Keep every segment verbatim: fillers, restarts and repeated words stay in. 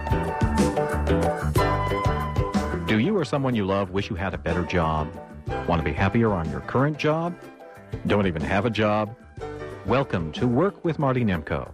Do you or someone you love wish you had a better job? Want to be happier on your current job? Don't even have a job? Welcome to Work with Marty Nemko.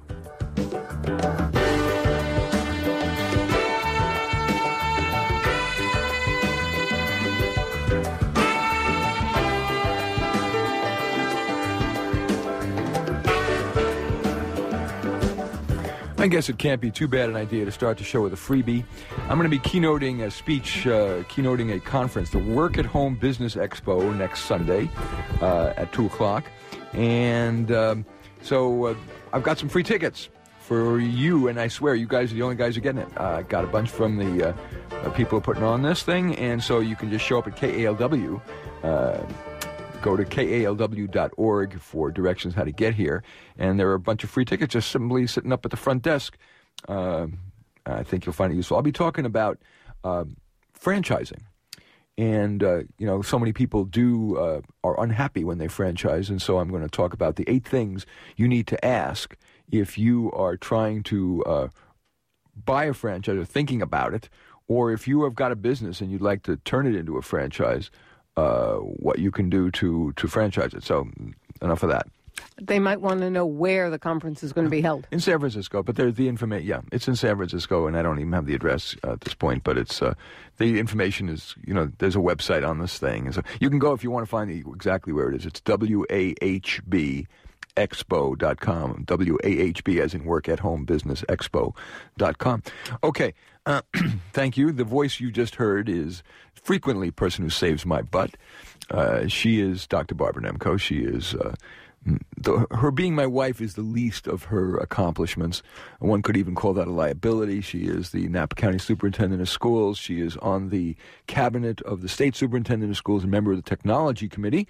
I guess it can't be too bad an idea to start the show with a freebie. I'm going to be keynoting a speech, uh, keynoting a conference, the Work at Home Business Expo, next Sunday uh, at two o'clock. And um, so uh, I've got some free tickets for you, and I swear you guys are the only guys who are getting it. I uh, got a bunch from the uh, uh, people putting on this thing, and so you can just show up at K A L W. Uh, Go to K A L W dot org for directions how to get here. And there are a bunch of free tickets just simply sitting up at the front desk. Uh, I think you'll find it useful. I'll be talking about uh, franchising. And, uh, you know, so many people do uh, are unhappy when they franchise. And so I'm going to talk about the eight things you need to ask if you are trying to uh, buy a franchise or thinking about it, or if you have got a business and you'd like to turn it into a franchise. Uh, what you can do to, to franchise it. So enough of that. They might want to know where the conference is going to be held. In San Francisco, but there's the information. Yeah, it's in San Francisco, and I don't even have the address uh, at this point. But it's uh, the information is, you know, there's a website on this thing, and so you can go if you want to find the, exactly where it is. It's W A H B expo dot com. W A H B as in Work at Home Business Expo dot com. Okay, uh, thank you. The voice you just heard is frequently a person who saves my butt. Uh, she is Doctor Barbara Nemko. She is, uh, the, her being my wife is the least of her accomplishments. One could even call that a liability. She is the Napa County Superintendent of Schools. She is on the cabinet of the State Superintendent of Schools, a member of the Technology Committee.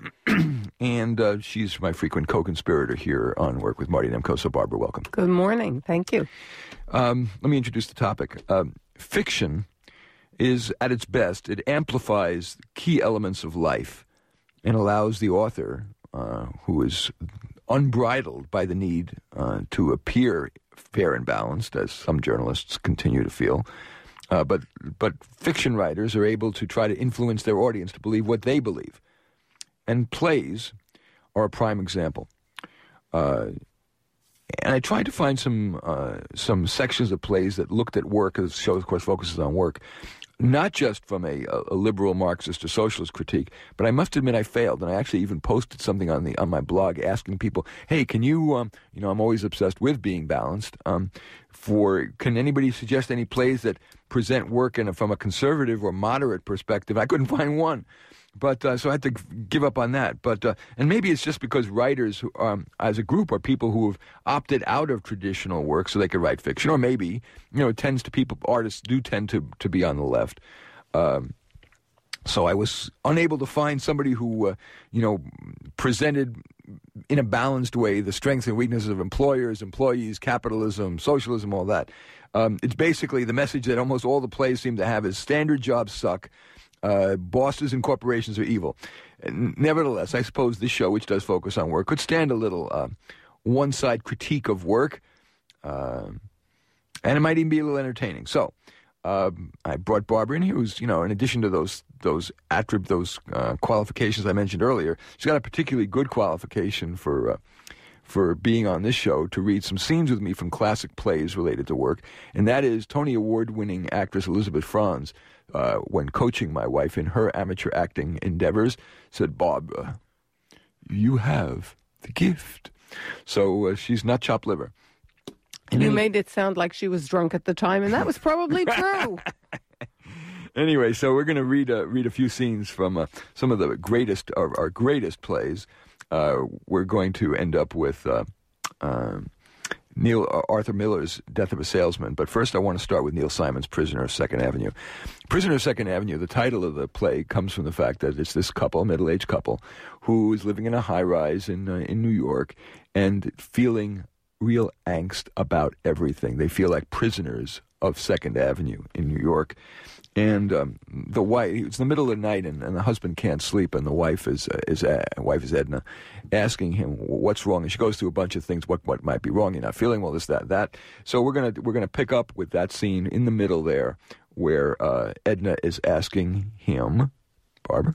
and uh, she's my frequent co-conspirator here on Work with Marty Nemko. So, Barbara, welcome. Good morning. Thank you. Um, let me introduce the topic. Um, fiction is, at its best, it amplifies key elements of life and allows the author, uh, who is unbridled by the need uh, to appear fair and balanced, as some journalists continue to feel, uh, but but fiction writers are able to try to influence their audience to believe what they believe. And plays are a prime example. Uh, and I tried to find some uh, some sections of plays that looked at work, as the show, of course, focuses on work, not just from a, a liberal Marxist or socialist critique, but I must admit I failed, and I actually even posted something on the on my blog asking people, hey, can you, um, you know, I'm always obsessed with being balanced, um, for, can anybody suggest any plays that present work in a, from a conservative or moderate perspective? I couldn't find one. But uh, so I had to give up on that. But uh, and maybe it's just because writers, who, um, as a group, are people who have opted out of traditional work so they could write fiction. Or maybe, you know, it tends to people, artists do tend to, to be on the left. Um, so I was unable to find somebody who, uh, you know, presented in a balanced way the strengths and weaknesses of employers, employees, capitalism, socialism, all that. Um, it's basically the message that almost all the plays seem to have is standard jobs suck. Uh, bosses and corporations are evil. Nevertheless, I suppose this show, which does focus on work, could stand a little uh, one-side critique of work, uh, and it might even be a little entertaining. So, uh, I brought Barbara in here, who's, you know, in addition to those those attrib- those uh, qualifications I mentioned earlier, she's got a particularly good qualification for uh, for being on this show to read some scenes with me from classic plays related to work, and that is Tony Award-winning actress Elizabeth Franz. Uh, when coaching my wife in her amateur acting endeavors, said, Barbara, you have the gift. So uh, she's not chopped liver. And you any- made it sound like she was drunk at the time, and that was probably true. Anyway, so we're going to read uh, read a few scenes from uh, some of the greatest, our, our greatest plays. Uh, we're going to end up with uh, um, Neil uh, Arthur Miller's Death of a Salesman. But first I want to start with Neil Simon's Prisoner of Second Avenue. Prisoner of Second Avenue, the title of the play comes from the fact that it's this couple, middle-aged couple, who is living in a high-rise in uh, in New York and feeling real angst about everything. They feel like prisoners of Second Avenue in New York. And um, the wife, it's the middle of the night, and, and the husband can't sleep, and the wife is uh, is uh, wife is Edna, asking him what's wrong, and she goes through a bunch of things. What what might be wrong? You're not feeling well. This that that. So we're gonna we're gonna pick up with that scene in the middle there, where uh, Edna is asking him, Barbara,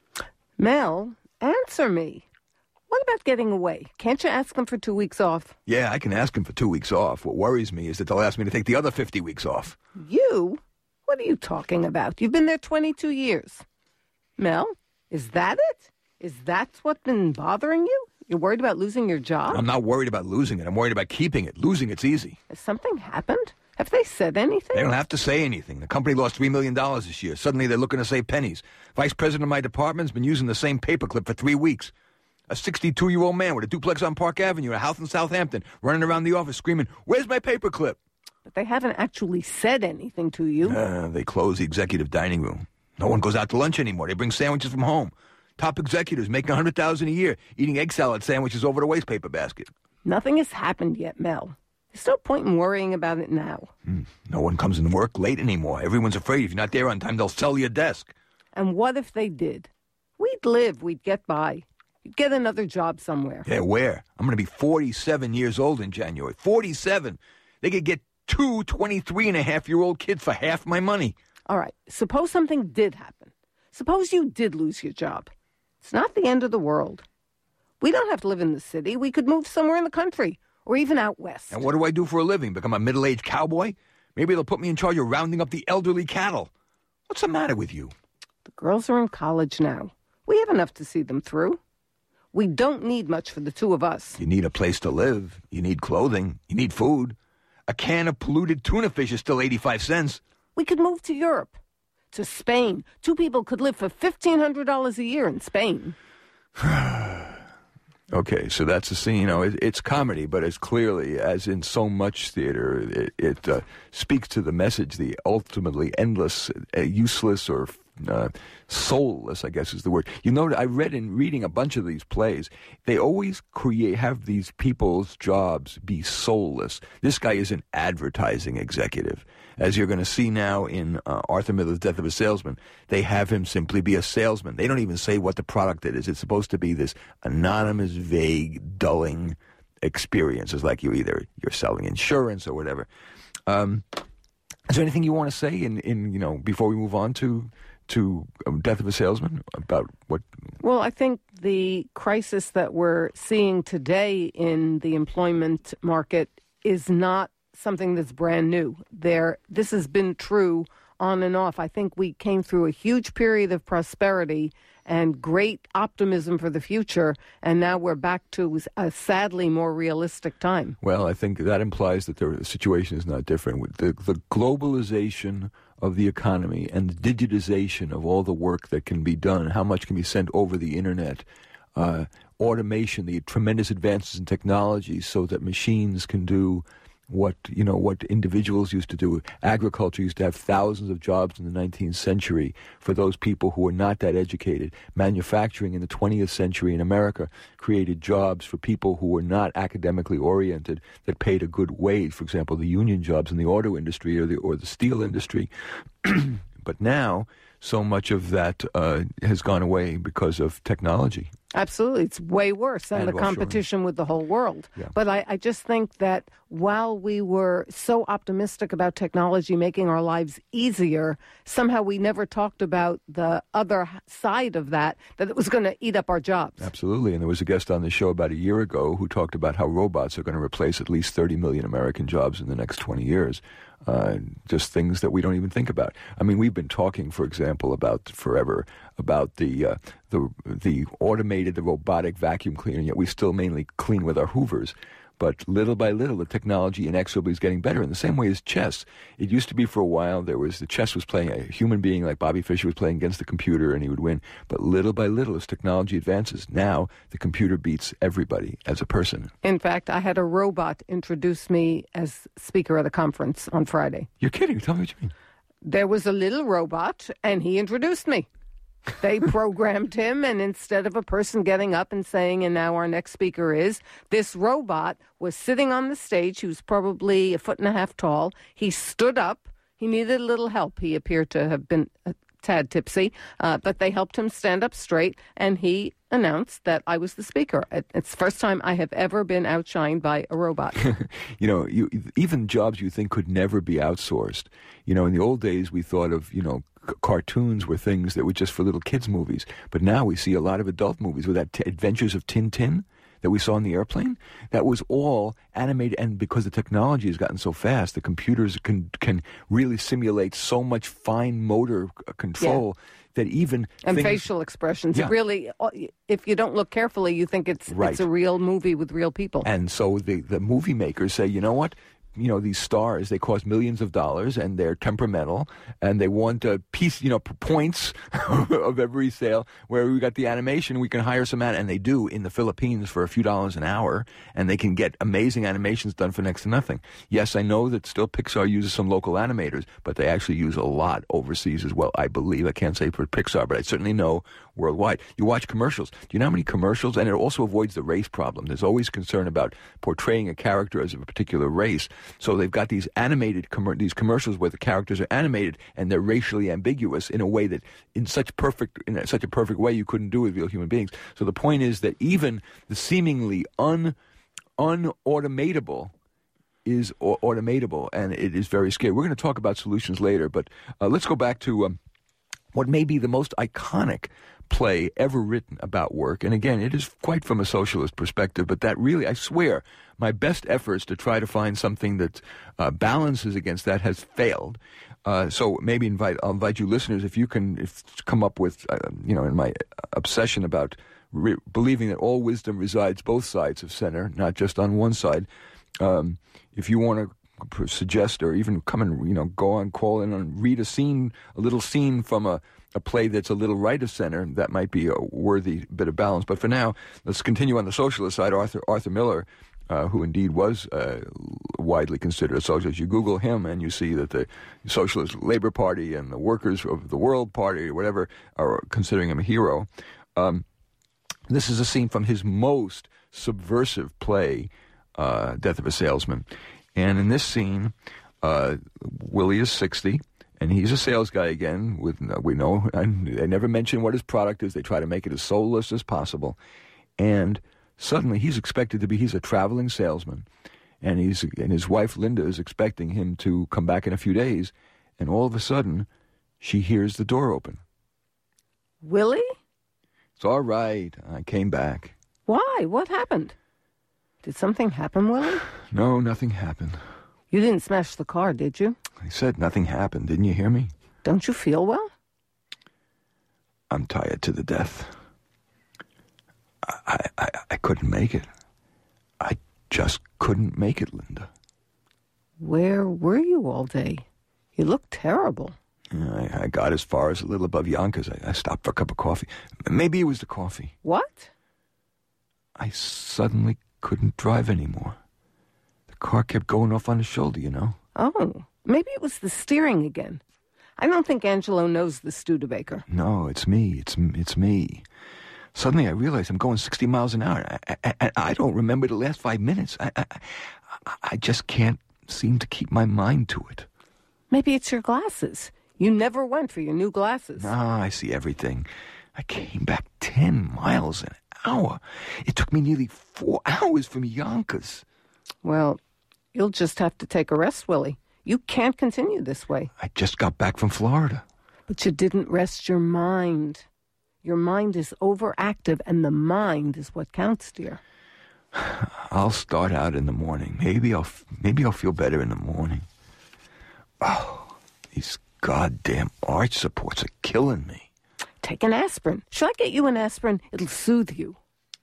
Mel, answer me. What about getting away? Can't you ask them for two weeks off? Yeah, I can ask him for two weeks off. What worries me is that they'll ask me to take the other fifty weeks off. You? What are you talking about? You've been there twenty-two years. Mel, is that it? Is that what's been bothering you? You're worried about losing your job? I'm not worried about losing it. I'm worried about keeping it. Losing it's easy. Has something happened? Have they said anything? They don't have to say anything. The company lost three million dollars this year. Suddenly they're looking to save pennies. Vice president of my department's been using the same paperclip for three weeks. A sixty-two-year-old man with a duplex on Park Avenue, a house in Southampton, running around the office screaming, "Where's my paperclip?" But they haven't actually said anything to you. Uh, they closed the executive dining room. No one goes out to lunch anymore. They bring sandwiches from home. Top executives making one hundred thousand dollars a year, eating egg salad sandwiches over the wastepaper basket. Nothing has happened yet, Mel. There's no point in worrying about it now. Mm, no one comes in work late anymore. Everyone's afraid if you're not there on time, they'll sell your desk. And what if they did? We'd live. We'd get by. You'd get another job somewhere. Yeah, where? I'm going to be forty-seven years old in January. forty-seven. They could get two twenty-three-and-a-half-year-old kids for half my money. All right, suppose something did happen. Suppose you did lose your job. It's not the end of the world. We don't have to live in the city. We could move somewhere in the country, or even out west. And what do I do for a living? Become a middle-aged cowboy? Maybe they'll put me in charge of rounding up the elderly cattle. What's the matter with you? The girls are in college now. We have enough to see them through. We don't need much for the two of us. You need a place to live. You need clothing. You need food. A can of polluted tuna fish is still eighty-five cents. We could move to Europe, to Spain. Two people could live for fifteen hundred dollars a year in Spain. Okay, so that's a scene. You know, it, it's comedy, but it's clearly, as in so much theater, it, it uh, speaks to the message, the ultimately endless, uh, useless, or uh, soulless, I guess is the word. You know, I read in reading a bunch of these plays, they always create, have these people's jobs be soulless. This guy is an advertising executive. As you're going to see now in uh, Arthur Miller's Death of a Salesman, they have him simply be a salesman. They don't even say what the product is. It's supposed to be this anonymous, vague, dulling experience. It's like you either you're selling insurance or whatever. Um, is there anything you want to say in, in you know before we move on to to um, Death of a Salesman about what? Well, I think the crisis that we're seeing today in the employment market is not something that's brand new. There, this has been true on and off. I think we came through a huge period of prosperity and great optimism for the future, and now we're back to a sadly more realistic time. Well, I think that implies that the situation is not different. The, the globalization of the economy and the digitization of all the work that can be done, how much can be sent over the internet, uh, automation, the tremendous advances in technology so that machines can do what you know what individuals used to do. Agriculture used to have thousands of jobs in the nineteenth century for those people who were not that educated. Manufacturing in the twentieth century in America created jobs for people who were not academically oriented that paid a good wage. For example, the union jobs in the auto industry or the or the steel industry. But now, so much of that uh, has gone away because of technology. Absolutely. It's way worse than And the competition with the whole world. Yeah. But I, I just think that while we were so optimistic about technology making our lives easier, somehow we never talked about the other side of that, that it was going to eat up our jobs. Absolutely. And there was a guest on the show about a year ago who talked about how robots are going to replace at least thirty million American jobs in the next twenty years. Uh, just things that we don't even think about. I mean, we've been talking, for example, about forever about the uh, the the automated, the robotic vacuum cleaner, yet we still mainly clean with our Hoovers. But little by little, the technology inexorably is getting better. In the same way as chess, it used to be for a while there was the chess was playing a human being like Bobby Fischer was playing against the computer and he would win. But little by little, as technology advances, now the computer beats everybody as a person. In fact, I had a robot introduce me as speaker at a conference on Friday. You're kidding? Tell me what you mean. There was a little robot, and he introduced me. They programmed him, and instead of a person getting up and saying, and now our next speaker is, this robot was sitting on the stage. He was probably a foot and a half tall. He stood up. He needed a little help. He appeared to have been a tad tipsy, uh, but they helped him stand up straight, and he announced that I was the speaker. It's the first time I have ever been outshined by a robot. You know, you, even jobs you think could never be outsourced. You know, in the old days, we thought of, you know, c- cartoons were things that were just for little kids' movies. But now we see a lot of adult movies with that t- Adventures of Tintin that we saw in the airplane. That was all animated, and because the technology has gotten so fast, the computers can can really simulate so much fine motor uh, control Yeah. that even And things, facial expressions. Yeah. It really, if you don't look carefully, you think it's Right. it's a real movie with real people. And so the, the movie makers say, you know what? You know, these stars, they cost millions of dollars, and they're temperamental, and they want a piece, you know, p- points of every sale. Where we got the animation, we can hire some, an- and they do in the Philippines for a few dollars an hour, and they can get amazing animations done for next to nothing. Yes, I know that still Pixar uses some local animators, but they actually use a lot overseas as well, I believe. I can't say for Pixar, but I certainly know worldwide. You watch commercials. Do you know how many commercials? And it also avoids the race problem. There's always concern about portraying a character as of a particular race. So they've got these animated com- these commercials where the characters are animated and they're racially ambiguous in a way that, in such perfect in such a perfect way, you couldn't do with real human beings. So the point is that even the seemingly un unautomatable is au- automatable, and it is very scary. We're going to talk about solutions later, but uh, let's go back to um, what may be the most iconic play ever written about work. And again, it is quite from a socialist perspective, but that really, I swear, my best efforts to try to find something that uh, balances against that has failed. Uh, so maybe invite I'll invite you listeners, if you can if, come up with, uh, you know, in my obsession about re- believing that all wisdom resides both sides of center, not just on one side. Um, if you want to suggest or even come and, you know, go on, call in and read a scene, a little scene from a, a play that's a little right of center, that might be a worthy bit of balance. But for now, let's continue on the socialist side. Arthur Arthur Miller, uh, who indeed was uh, widely considered a socialist. You Google him and you see that the Socialist Labor Party and the Workers of the World Party or whatever are considering him a hero. Um, this is a scene from his most subversive play, uh, Death of a Salesman. And in this scene, uh, Willie is sixty, and he's a sales guy again. With we know, and they never mention what his product is. They try to make it as soulless as possible. And suddenly, he's expected to be. He's a traveling salesman, and he's and his wife Linda is expecting him to come back in a few days. And all of a sudden, she hears the door open. Willie? It's all right. I came back. Why? What happened? Did something happen, Willie? No, nothing happened. You didn't smash the car, did you? I said nothing happened. Didn't you hear me? Don't you feel well? I'm tired to the death. I, I, I couldn't make it. I just couldn't make it, Linda. Where were you all day? You look terrible. I, I got as far as a little above Yonkers. I, I stopped for a cup of coffee. Maybe it was the coffee. What? I suddenly couldn't drive anymore. The car kept going off on the shoulder, you know. Oh, maybe it was the steering again. I don't think Angelo knows the Studebaker. No, it's me. It's it's me. Suddenly I realized I'm going sixty miles an hour. I, I, I, I don't remember the last five minutes. I, I, I just can't seem to keep my mind to it. Maybe it's your glasses. You never went for your new glasses. Ah, I see everything. I came back ten miles an hour. It took me nearly four hours from Yonkers. Well, you'll just have to take a rest, Willie. You can't continue this way. I just got back from Florida. But you didn't rest your mind. Your mind is overactive, and the mind is what counts, dear. I'll start out in the morning. Maybe I'll maybe I'll feel better in the morning. Oh, these goddamn arch supports are killing me. Take an aspirin. Shall I get you an aspirin? It'll soothe you.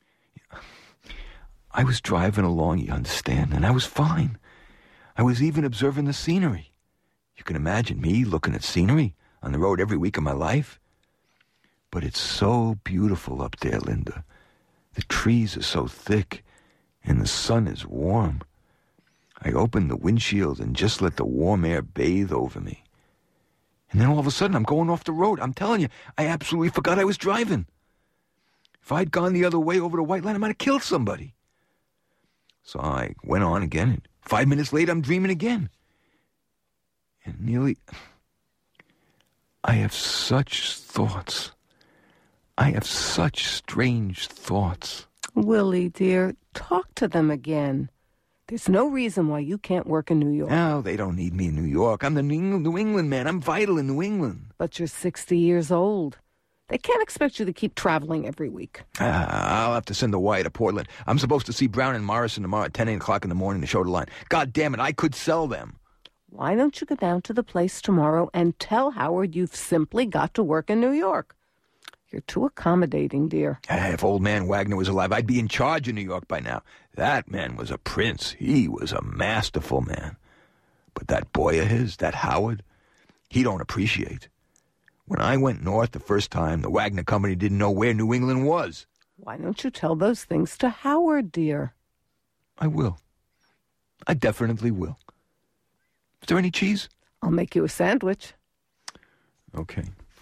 I was driving along, you understand, and I was fine. I was even observing the scenery. You can imagine me looking at scenery on the road every week of my life. But it's so beautiful up there, Linda. The trees are so thick, and the sun is warm. I opened the windshield and just let the warm air bathe over me. And then all of a sudden, I'm going off the road. I'm telling you, I absolutely forgot I was driving. If I'd gone the other way over the white line, I might have killed somebody. So I went on again, and five minutes later, I'm dreaming again. And nearly... I have such thoughts. I have such strange thoughts. Willie, dear, talk to them again. There's no reason why you can't work in New York. No, they don't need me in New York. I'm the New New England man. I'm vital in New England. But you're sixty years old. They can't expect you to keep traveling every week. Ah, I'll have to send the wire to Portland. I'm supposed to see Brown and Morrison tomorrow at ten, eight o'clock in the morning to show the line. God damn it, I could sell them. Why don't you go down to the place tomorrow and tell Howard you've simply got to work in New York? You're too accommodating, dear. Ah, if old man Wagner was alive, I'd be in charge of New York by now. That man was a prince. He was a masterful man. But that boy of his, that Howard, he don't appreciate. When I went north the first time, the Wagner Company didn't know where New England was. Why don't you tell those things to Howard, dear? I will. I definitely will. Is there any cheese? I'll make you a sandwich. Okay.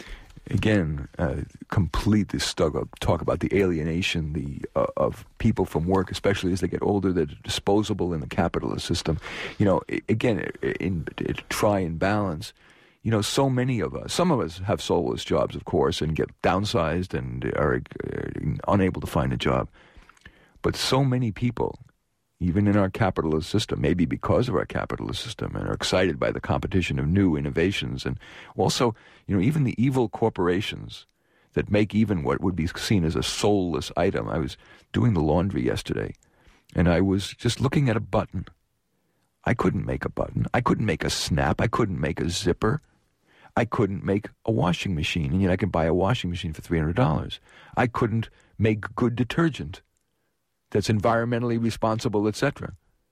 Again, uh, complete this stug- talk about the alienation the uh, of people from work, especially as they get older, that are disposable in the capitalist system. You know, I- again, in, in, in try and balance. You know, so many of us, some of us have soulless jobs, of course, and get downsized and are uh, unable to find a job. But so many people, even in our capitalist system, maybe because of our capitalist system, and are excited by the competition of new innovations, and also, you know, even the evil corporations that make even what would be seen as a soulless item. I was doing the laundry yesterday, and I was just looking at a button. I couldn't make a button. I couldn't make a snap. I couldn't make a zipper. I couldn't make a washing machine, and yet I could buy a washing machine for three hundred dollars. I couldn't make good detergent that's environmentally responsible, et cetera.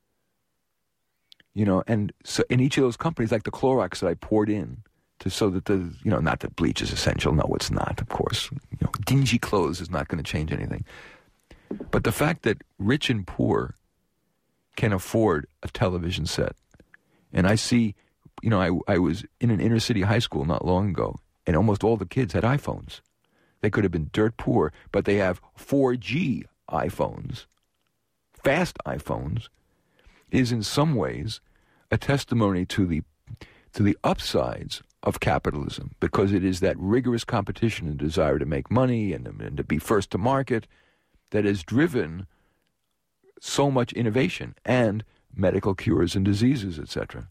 You know, and so in each of those companies, like the Clorox that I poured in, to so that the, you know, not that bleach is essential. No, it's not, of course. You know, dingy clothes is not going to change anything. But the fact that rich and poor can afford a television set. And I see, you know, I, I was in an inner city high school not long ago, and almost all the kids had iPhones. They could have been dirt poor, but they have four G iPhones, fast iPhones, is in some ways a testimony to the to the upsides of capitalism, because it is that rigorous competition and desire to make money and, and to be first to market that has driven so much innovation and medical cures and diseases, et cetera.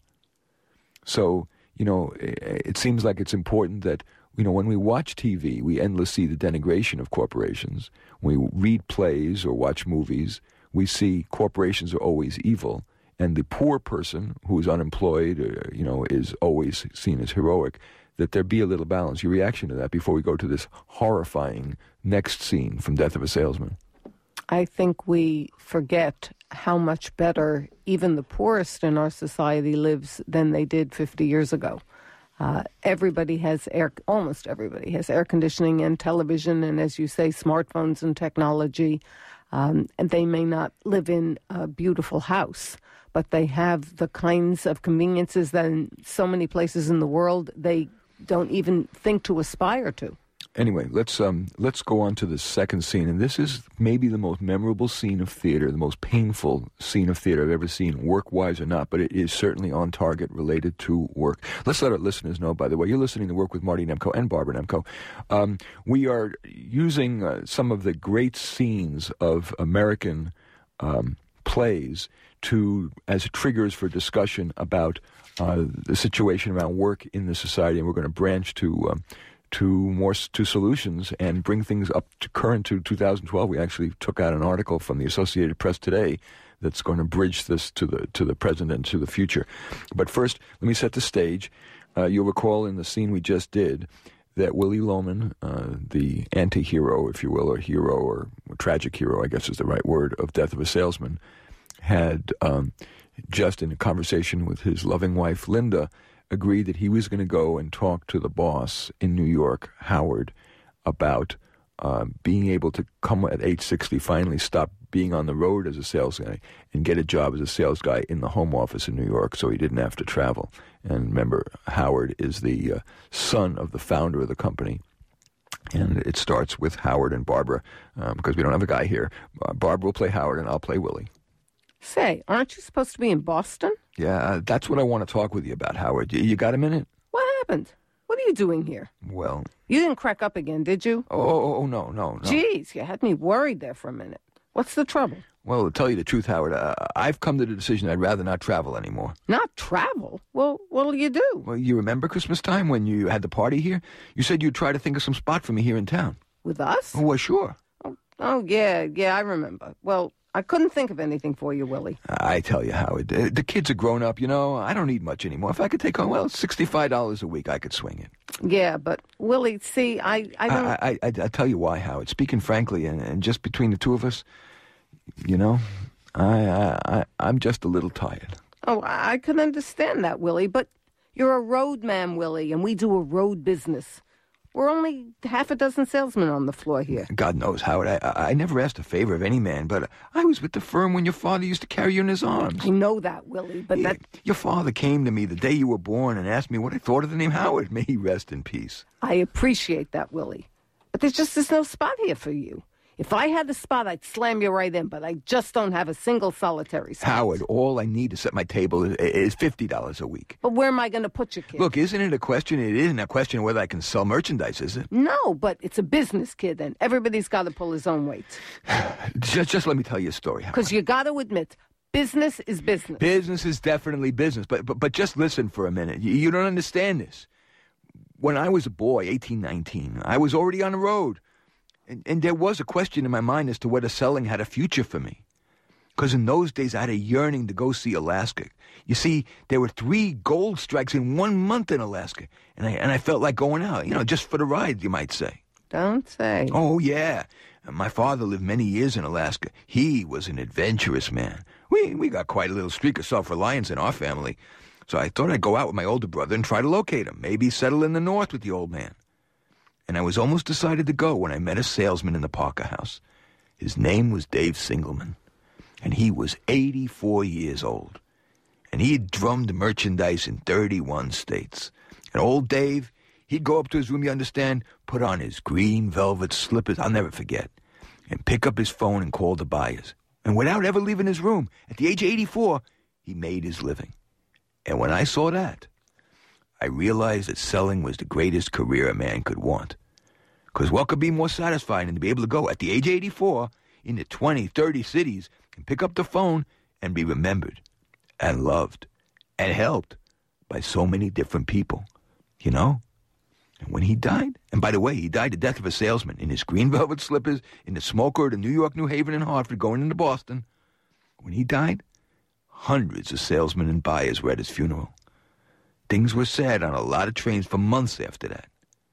So, you know, it, it seems like it's important that, you know, when we watch T V, we endlessly see the denigration of corporations. When we read plays or watch movies, we see corporations are always evil, and the poor person who is unemployed, or, you know, is always seen as heroic. That there be a little balance. Your reaction to that before we go to this horrifying next scene from Death of a Salesman? I think we forget how much better even the poorest in our society lives than they did fifty years ago. Uh, everybody has air, almost everybody has air conditioning and television, and as you say, smartphones and technology. Um, and they may not live in a beautiful house, but they have the kinds of conveniences that in so many places in the world they don't even think to aspire to. Anyway, let's um, let's go on to the second scene, and this is maybe the most memorable scene of theater, the most painful scene of theater I've ever seen, work-wise or not, but it is certainly on target related to work. Let's let our listeners know, by the way, you're listening to Work with Marty Nemko and Barbara Nemko. Um, we are using uh, some of the great scenes of American um, plays to as triggers for discussion about uh, the situation around work in the society, and we're going to branch to... Um, to more to solutions and bring things up to current to two thousand twelve. We actually took out an article from the Associated Press today that's going to bridge this to the to the present and to the future. But first, let me set the stage. Uh, you'll recall in the scene we just did that Willy Loman, uh, the anti-hero, if you will, or hero, or tragic hero, I guess is the right word, of Death of a Salesman, had um, just in a conversation with his loving wife, Linda, agreed that he was going to go and talk to the boss in New York, Howard, about uh, being able to come at age sixty, finally stop being on the road as a sales guy and get a job as a sales guy in the home office in New York so he didn't have to travel. And remember, Howard is the uh, son of the founder of the company. And it starts with Howard and Barbara, um, because we don't have a guy here. Uh, Barbara will play Howard, and I'll play Willie. Say, aren't you supposed to be in Boston? Yeah, uh, that's what I want to talk with you about, Howard. You, you got a minute? What happened? What are you doing here? Well... You didn't crack up again, did you? Oh, oh, oh no, no, no. Jeez, you had me worried there for a minute. What's the trouble? Well, to tell you the truth, Howard, uh, I've come to the decision I'd rather not travel anymore. Not travel? Well, what'll you do? Well, you remember Christmas time when you had the party here? You said you'd try to think of some spot for me here in town. With us? Oh, well, sure. Oh, oh yeah, yeah, I remember. Well, I couldn't think of anything for you, Willie. I tell you, Howard, the, the kids are grown up, you know. I don't need much anymore. If I could take home, well, sixty-five dollars a week, I could swing it. Yeah, but, Willie, see, I, I don't... I, I, I, I tell you why, Howard. Speaking frankly, and, and just between the two of us, you know, I, I, I, I'm just a little tired. Oh, I can understand that, Willie, but you're a road man, Willie, and we do a road business. We're only half a dozen salesmen on the floor here. God knows, Howard, I, I, I never asked a favor of any man, but I was with the firm when your father used to carry you in his arms. I know that, Willie, but Yeah, that... Your father came to me the day you were born and asked me what I thought of the name Howard. May he rest in peace. I appreciate that, Willie. But there's just there's no spot here for you. If I had the spot, I'd slam you right in, but I just don't have a single solitary spot. Howard, all I need to set my table is, is fifty dollars a week. But where am I going to put you, kid? Look, isn't it a question? It isn't a question of whether I can sell merchandise, is it? No, but it's a business, kid, and everybody's got to pull his own weight. just, just let me tell you a story, Howard. Because you got to admit, business is business. Business is definitely business, but, but, but just listen for a minute. You, you don't understand this. When I was a boy, eighteen, nineteen, I was already on the road. And, and there was a question in my mind as to whether selling had a future for me. Because in those days, I had a yearning to go see Alaska. You see, there were three gold strikes in one month in Alaska. And I, and I felt like going out, you know, just for the ride, you might say. Don't say. Oh, yeah. My father lived many years in Alaska. He was an adventurous man. We, we got quite a little streak of self-reliance in our family. So I thought I'd go out with my older brother and try to locate him. Maybe settle in the north with the old man. And I was almost decided to go when I met a salesman in the Parker House. His name was Dave Singelman, and he was eighty-four years old. And he had drummed merchandise in thirty-one states. And old Dave, he'd go up to his room, you understand, put on his green velvet slippers, I'll never forget, and pick up his phone and call the buyers. And without ever leaving his room, at the age of eighty-four, he made his living. And when I saw that, I realized that selling was the greatest career a man could want. Because what could be more satisfying than to be able to go at the age of eighty-four into twenty, thirty cities and pick up the phone and be remembered and loved and helped by so many different people, you know? And when he died, and by the way, he died the death of a salesman in his green velvet slippers in the smoke road of New York, New Haven, and Hartford going into Boston. When he died, hundreds of salesmen and buyers were at his funeral. Things were said on a lot of trains for months after that.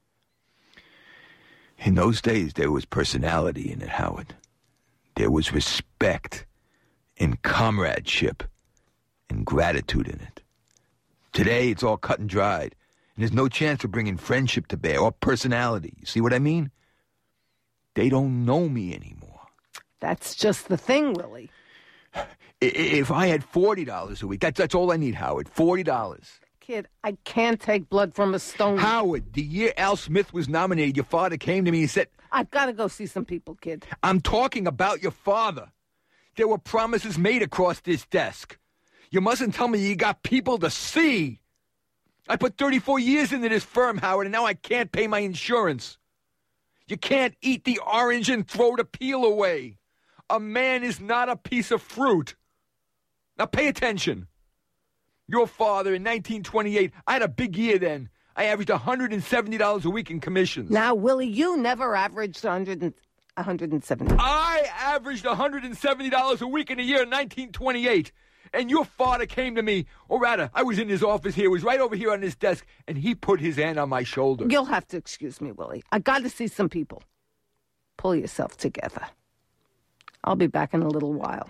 In those days, there was personality in it, Howard. There was respect and comradeship and gratitude in it. Today, it's all cut and dried, and there's no chance for bringing friendship to bear or personality. You see what I mean? They don't know me anymore. That's just the thing, Willie. If I had forty dollars a week, that's, that's all I need, Howard, forty dollars. Kid, I can't take blood from a stone. Howard, the year Al Smith was nominated, your father came to me and said... I've got to go see some people, kid. I'm talking about your father. There were promises made across this desk. You mustn't tell me you got people to see. I put thirty-four years into this firm, Howard, and now I can't pay my insurance. You can't eat the orange and throw the peel away. A man is not a piece of fruit. Now pay attention. Your father in nineteen twenty-eight, I had a big year then. I averaged one hundred seventy dollars a week in commissions. Now, Willie, you never averaged one hundred and, one hundred seventy. I averaged one hundred seventy dollars a week in a year in nineteen twenty-eight. And your father came to me, or rather, I was in his office here, was right over here on his desk, and he put his hand on my shoulder. You'll have to excuse me, Willie. I got to see some people. Pull yourself together. I'll be back in a little while.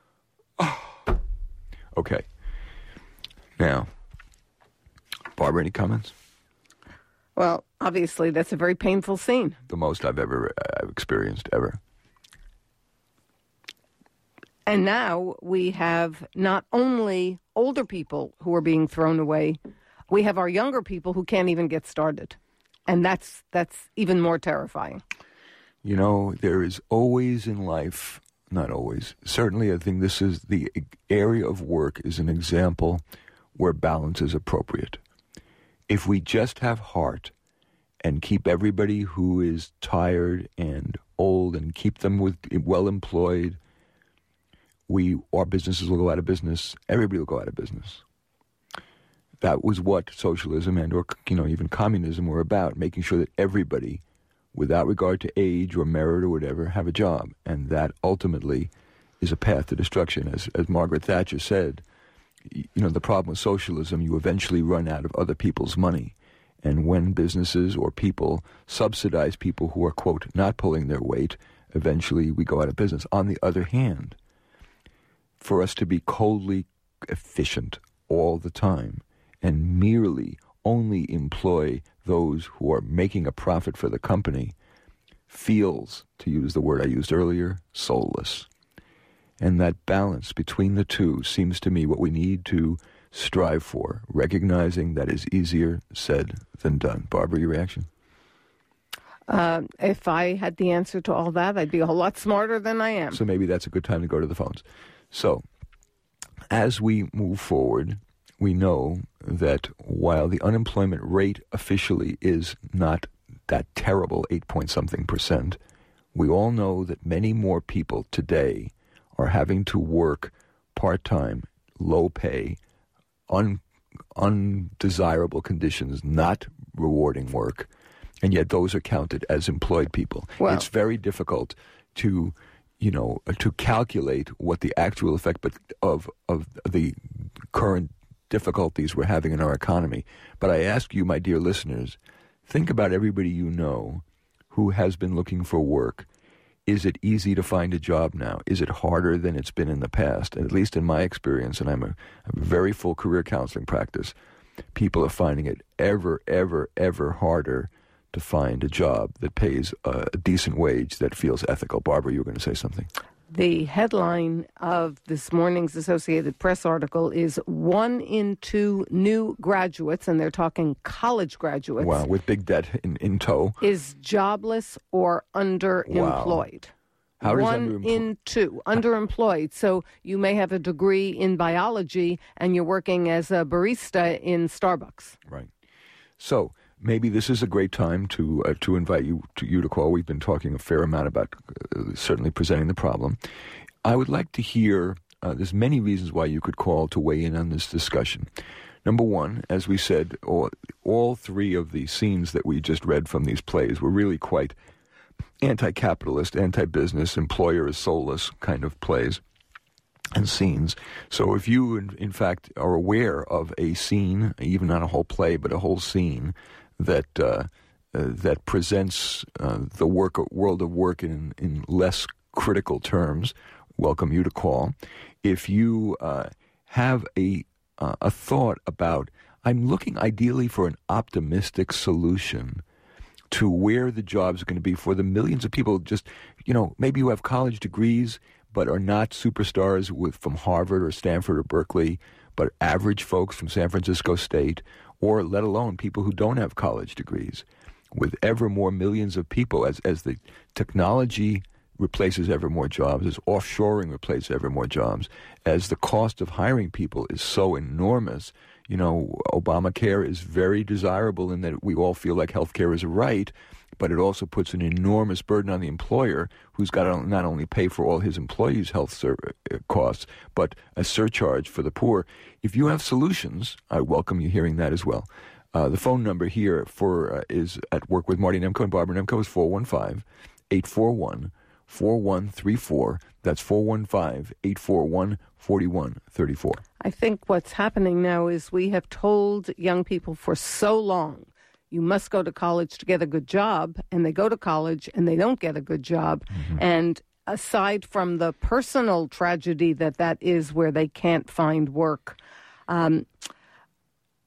Okay. Now, Barbara, any comments? Well, Obviously, that's a very painful scene. The most I've ever uh, experienced, ever. And now we have not only older people who are being thrown away, we have our younger people who can't even get started. And that's that's even more terrifying. You know, there is always in life, not always, certainly I think this is the area of work is an example where balance is appropriate. If we just have heart and keep everybody who is tired and old and keep them with well employed, we our businesses will go out of business. Everybody will go out of business. That was what socialism and or you know even communism were about, making sure that everybody, without regard to age or merit or whatever, have a job. And that ultimately is a path to destruction. As as Margaret Thatcher said, you know, the problem with socialism, you eventually run out of other people's money. And when businesses or people subsidize people who are, quote, not pulling their weight, eventually we go out of business. On the other hand, for us to be coldly efficient all the time and merely only employ those who are making a profit for the company feels, to use the word I used earlier, soulless. And that balance between the two seems to me what we need to strive for, recognizing that is easier said than done. Barbara, your reaction? Uh, if I had the answer to all that, I'd be a whole lot smarter than I am. So maybe that's a good time to go to the phones. So, as we move forward, we know that while the unemployment rate officially is not that terrible, eight point something percent, we all know that many more people today are having to work part-time, low pay, un, undesirable conditions, not rewarding work, and yet those are counted as employed people. Well, it's very difficult to, you know, to calculate what the actual effect but of of the current difficulties we're having in our economy. But I ask you, my dear listeners, think about everybody you know who has been looking for work. Is it easy to find a job now? Is it harder than it's been in the past? And at least in my experience, and I'm a, I'm a very full career counseling practice, people are finding it ever, ever, ever harder to find a job that pays a decent wage that feels ethical. Barbara, you were going to say something. The headline of this morning's Associated Press article is one in two new graduates, and they're talking college graduates. Wow, with big debt in, in tow. Is jobless or underemployed. Wow. How does one underemployed? in two, underemployed. So you may have a degree in biology and you're working as a barista in Starbucks. Right. So maybe this is a great time to uh, to invite you to you to call. We've been talking a fair amount about uh, certainly presenting the problem. I would like to hear, uh, there's many reasons why you could call to weigh in on this discussion. Number one, as we said, all, all three of the scenes that we just read from these plays were really quite anti-capitalist, anti-business, employer is soulless kind of plays and scenes. So if you, in, in fact, are aware of a scene, even not a whole play, but a whole scene that uh, uh, that presents uh, the work world of work in, in less critical terms, welcome you to call. If you uh, have a uh, a thought about, I'm looking ideally for an optimistic solution to where the jobs are going to be for the millions of people, just, you know, maybe you have college degrees but are not superstars with from Harvard or Stanford or Berkeley, but average folks from San Francisco State, or let alone people who don't have college degrees. With ever more millions of people, as as the technology replaces ever more jobs, as offshoring replaces ever more jobs, as the cost of hiring people is so enormous. You know, Obamacare is very desirable in that we all feel like health care is a right, but it also puts an enormous burden on the employer who's got to not only pay for all his employees' health ser- costs, but a surcharge for the poor. If you have solutions, I welcome you hearing that as well. Uh, the phone number here for uh, is at Work with Marty Nemko and Barbara Nemko is four one five, eight four one, four one three four. That's four one five, eight four one, four one three four. I think what's happening now is we have told young people for so long, you must go to college to get a good job, and they go to college and they don't get a good job. Mm-hmm. And aside from the personal tragedy that that is where they can't find work, um,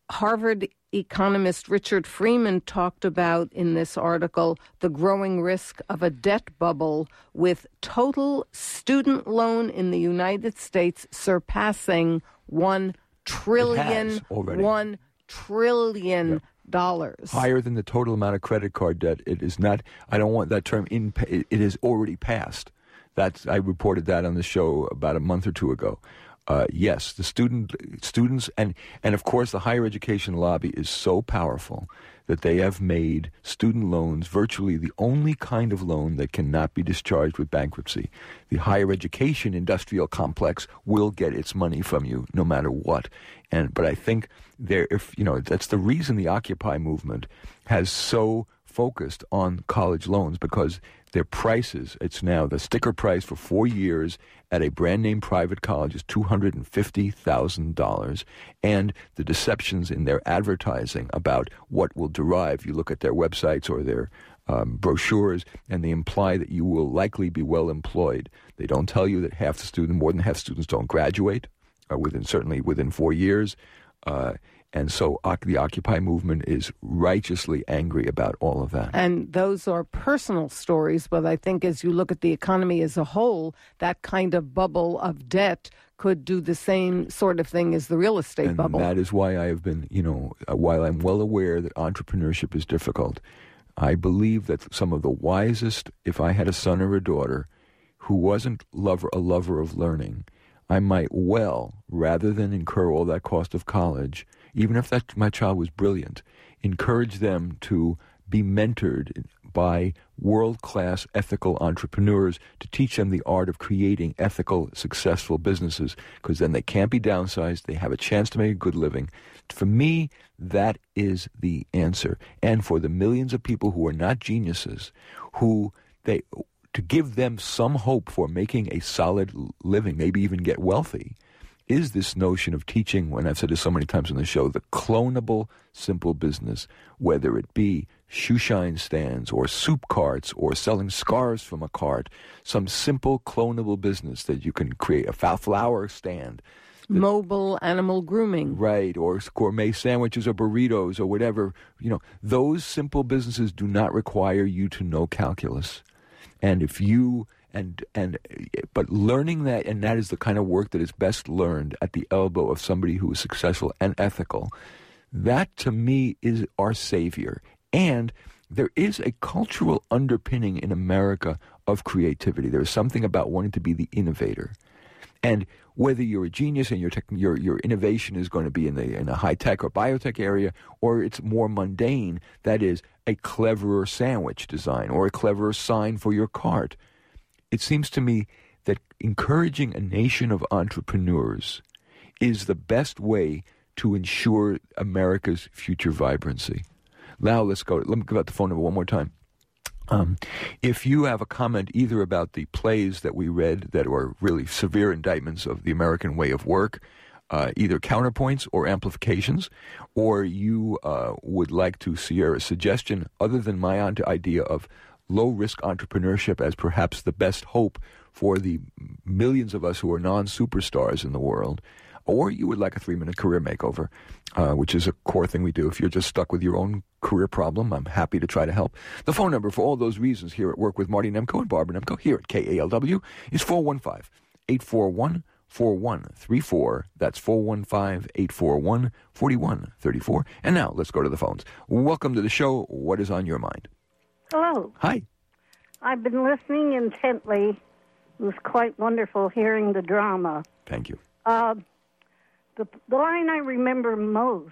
Harvard economist Richard Freeman talked about in this article the growing risk of a debt bubble with total student loan in the United States surpassing one trillion, one trillion yep. dollars. Higher than the total amount of credit card debt. It is not, I don't want that term, in. it is already passed. That's, I reported that on the show about a month or two ago. Uh, yes, the student students and, and of course the higher education lobby is so powerful that they have made student loans virtually the only kind of loan that cannot be discharged with bankruptcy. The higher education industrial complex will get its money from you no matter what. And but I think there, if you know, that's the reason the Occupy movement has so focused on college loans, because their prices, it's now the sticker price for four years at a brand name private college is two hundred fifty thousand dollars. And the deceptions in their advertising about what will derive, you look at their websites or their um, brochures, and they imply that you will likely be well employed. They don't tell you that half the students, more than half students don't graduate, or within certainly within four years. Uh, And so uh, the Occupy movement is righteously angry about all of that. And those are personal stories, but I think as you look at the economy as a whole, that kind of bubble of debt could do the same sort of thing as the real estate and bubble. And that is why I have been, you know, uh, while I'm well aware that entrepreneurship is difficult, I believe that some of the wisest, if I had a son or a daughter who wasn't lover, a lover of learning, I might well, rather than incur all that cost of college, even if that my child was brilliant, encourage them to be mentored by world-class ethical entrepreneurs to teach them the art of creating ethical, successful businesses, because then they can't be downsized, they have a chance to make a good living. For me, that is the answer. And for the millions of people who are not geniuses, who they to give them some hope for making a solid living, maybe even get wealthy, is this notion of teaching, when I've said this so many times on the show, the clonable, simple business, whether it be shoeshine stands or soup carts or selling scarves from a cart, some simple clonable business that you can create, a flower stand. That, mobile animal grooming. Right, or gourmet sandwiches or burritos or whatever. You know, those simple businesses do not require you to know calculus. And if you... And and but learning that, and that is the kind of work that is best learned at the elbow of somebody who is successful and ethical. That, to me, is our savior. And there is a cultural underpinning in America of creativity. There is something about wanting to be the innovator. And whether you're a genius and your tech, your your innovation is going to be in the in a high tech or biotech area, or it's more mundane, that is a cleverer sandwich design or a cleverer sign for your cart. It seems to me that encouraging a nation of entrepreneurs is the best way to ensure America's future vibrancy. Now let's go. Let me give out the phone number one more time. Um, if you have a comment either about the plays that we read that were really severe indictments of the American way of work, uh, either counterpoints or amplifications, or you uh, would like to see a suggestion other than my idea of low-risk entrepreneurship as perhaps the best hope for the millions of us who are non-superstars in the world, or you would like a three-minute career makeover, uh, which is a core thing we do. If you're just stuck with your own career problem, I'm happy to try to help. The phone number for all those reasons here at Work with Marty Nemko and Barbara Nemko here at K A L W is four one five, eight four one, four one three four. That's four one five, eight four one, four one three four. And now let's go to the phones. Welcome to the show. What is on your mind? Hello. Hi. I've been listening intently. It was quite wonderful hearing the drama. Thank you. Uh, the, the line I remember most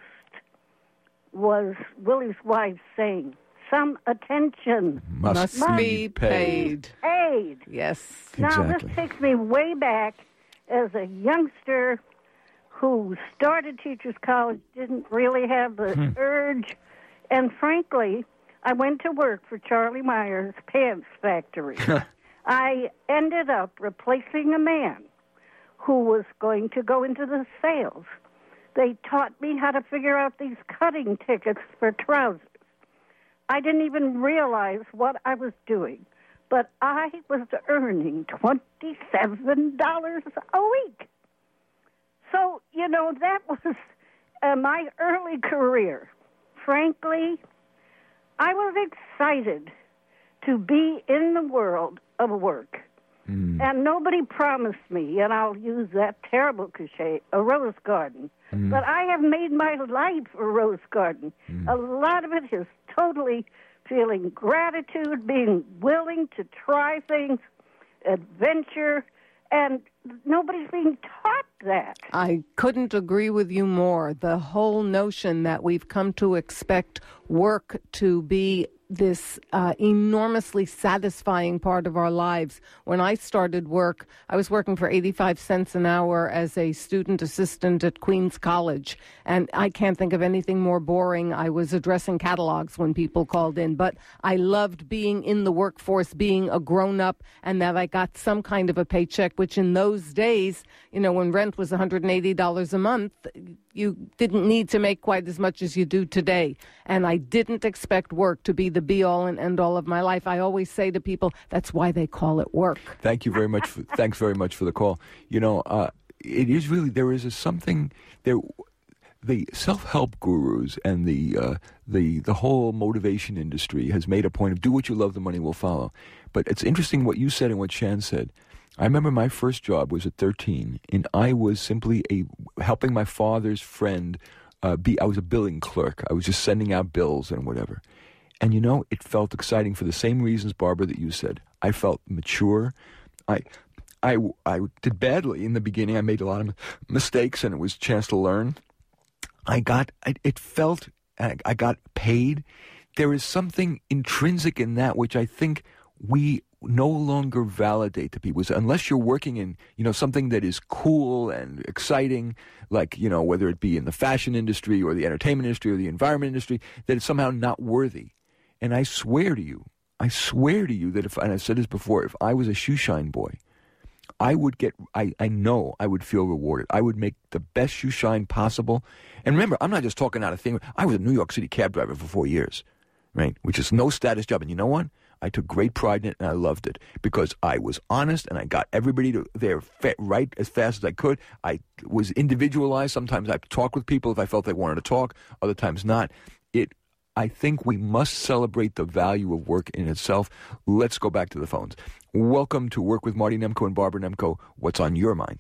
was Willie's wife saying, "Some attention Must, Must be be paid. paid." Yes. Now, Exactly. this takes me way back as a youngster who started Teachers College, didn't really have the Hmm. urge, and frankly, I went to work for Charlie Meyer's Pants Factory. I ended up replacing a man who was going to go into the sales. They taught me how to figure out these cutting tickets for trousers. I didn't even realize what I was doing, but I was earning twenty-seven dollars a week. So, you know, that was uh, my early career, frankly, I was excited to be in the world of work. Mm. And nobody promised me, and I'll use that terrible cliche, a rose garden. Mm. But I have made my life a rose garden. Mm. A lot of it is totally feeling gratitude, being willing to try things, adventure, and nobody's being taught that. I couldn't agree with you more. The whole notion that we've come to expect work to be this uh, enormously satisfying part of our lives. When I started work, I was working for eighty-five cents an hour as a student assistant at Queens College, and I can't think of anything more boring. I was addressing catalogs when people called in, but I loved being in the workforce, being a grown-up, and that I got some kind of a paycheck, which in those days, you know, when rent was one hundred eighty dollars a month, you didn't need to make quite as much as you do today. And I didn't expect work to be the be-all and end-all of my life. I always say to people, that's why they call it work. Thank you very much. For, thanks very much for the call. You know, uh, it is really, there is a something, there. The self-help gurus and the uh, the the whole motivation industry has made a point of do what you love, the money will follow. But it's interesting what you said and what Shan said. I remember my first job was at thirteen, and I was simply a helping my father's friend uh, be. I was a billing clerk. I was just sending out bills and whatever. And you know, it felt exciting for the same reasons, Barbara, that you said. I felt mature. I. I, I did badly in the beginning. I made a lot of mistakes, and it was a chance to learn. I got, it felt, I got paid. There is something intrinsic in that which I think we no longer validate to people. So unless you're working in, you know, something that is cool and exciting, like, you know, whether it be in the fashion industry or the entertainment industry or the environment industry, that it's somehow not worthy. And I swear to you, I swear to you that if, and I've said this before, if I was a shoe shine boy, I would get, I, I know I would feel rewarded. I would make the best shoe shine possible. And remember, I'm not just talking out of thing. I was a New York City cab driver for four years, right? Which is no status job. And you know what? I took great pride in it, and I loved it because I was honest, and I got everybody to there fa- right as fast as I could. I was individualized. Sometimes I talked with people if I felt they wanted to talk. Other times not. It. I think we must celebrate the value of work in itself. Let's go back to the phones. Welcome to Work with Marty Nemko and Barbara Nemko. What's on your mind?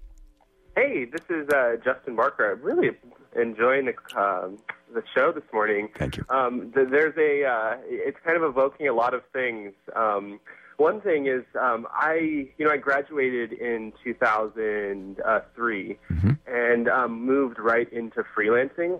Hey, this is uh, Justin Barker. I'm really enjoying the uh, the show this morning. Thank you. Um, th- there's a. Uh, it's kind of evoking a lot of things. Um, one thing is, um, I you know I graduated in two thousand three mm-hmm. and um, moved right into freelancing,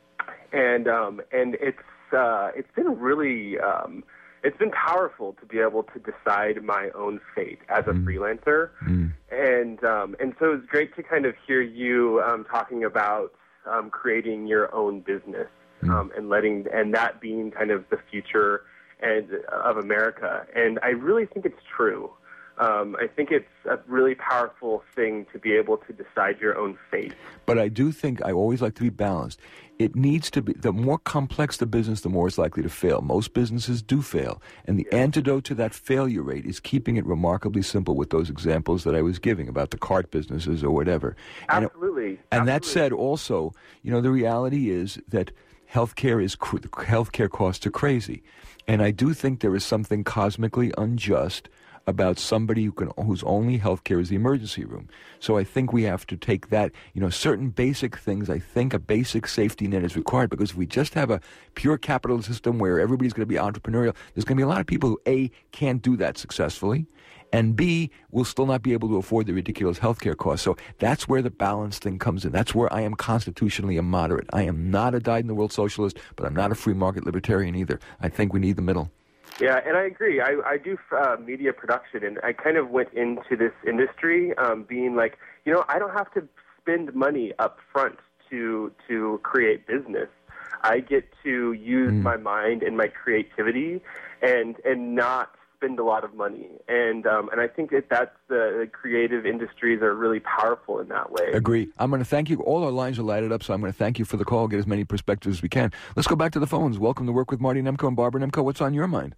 and um, and it's uh, it's been really. Um, It's been powerful to be able to decide my own fate as a mm. freelancer, mm. and um, and so it's great to kind of hear you um, talking about um, creating your own business mm. um, and letting and that being kind of the future and of America. And I really think it's true. Um, I think it's a really powerful thing to be able to decide your own fate. But I do think I always like to be balanced. It needs to be, the more complex the business, the more it's likely to fail. Most businesses do fail. And the antidote to that failure rate is keeping it remarkably simple with those examples that I was giving about the cart businesses or whatever. Absolutely. And, it, and Absolutely. that said, also, you know, the reality is that healthcare is healthcare costs are crazy. And I do think there is something cosmically unjust about somebody who can, whose only health care is the emergency room. So I think we have to take that, you know, certain basic things. I think a basic safety net is required because if we just have a pure capitalist system where everybody's going to be entrepreneurial, there's going to be a lot of people who, A, can't do that successfully, and B, will still not be able to afford the ridiculous health care costs. So that's where the balance thing comes in. That's where I am constitutionally a moderate. I am not a dyed-in-the-world socialist, but I'm not a free market libertarian either. I think we need the middle. Yeah, and I agree. I, I do uh, media production, and I kind of went into this industry um, being like, you know, I don't have to spend money up front to to create business. I get to use mm. my mind and my creativity and and not spend a lot of money. And um, and I think that that's the, the creative industries are really powerful in that way. Agree. I'm going to thank you. All our lines are lighted up, so I'm going to thank you for the call, get as many perspectives as we can. Let's go back to the phones. Welcome to Work with Marty Nemko and Barbara Nemko. What's on your mind?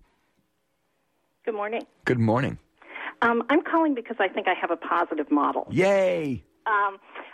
Good morning. Good morning. Um, I'm calling because I think I have a positive model. Yay! Um,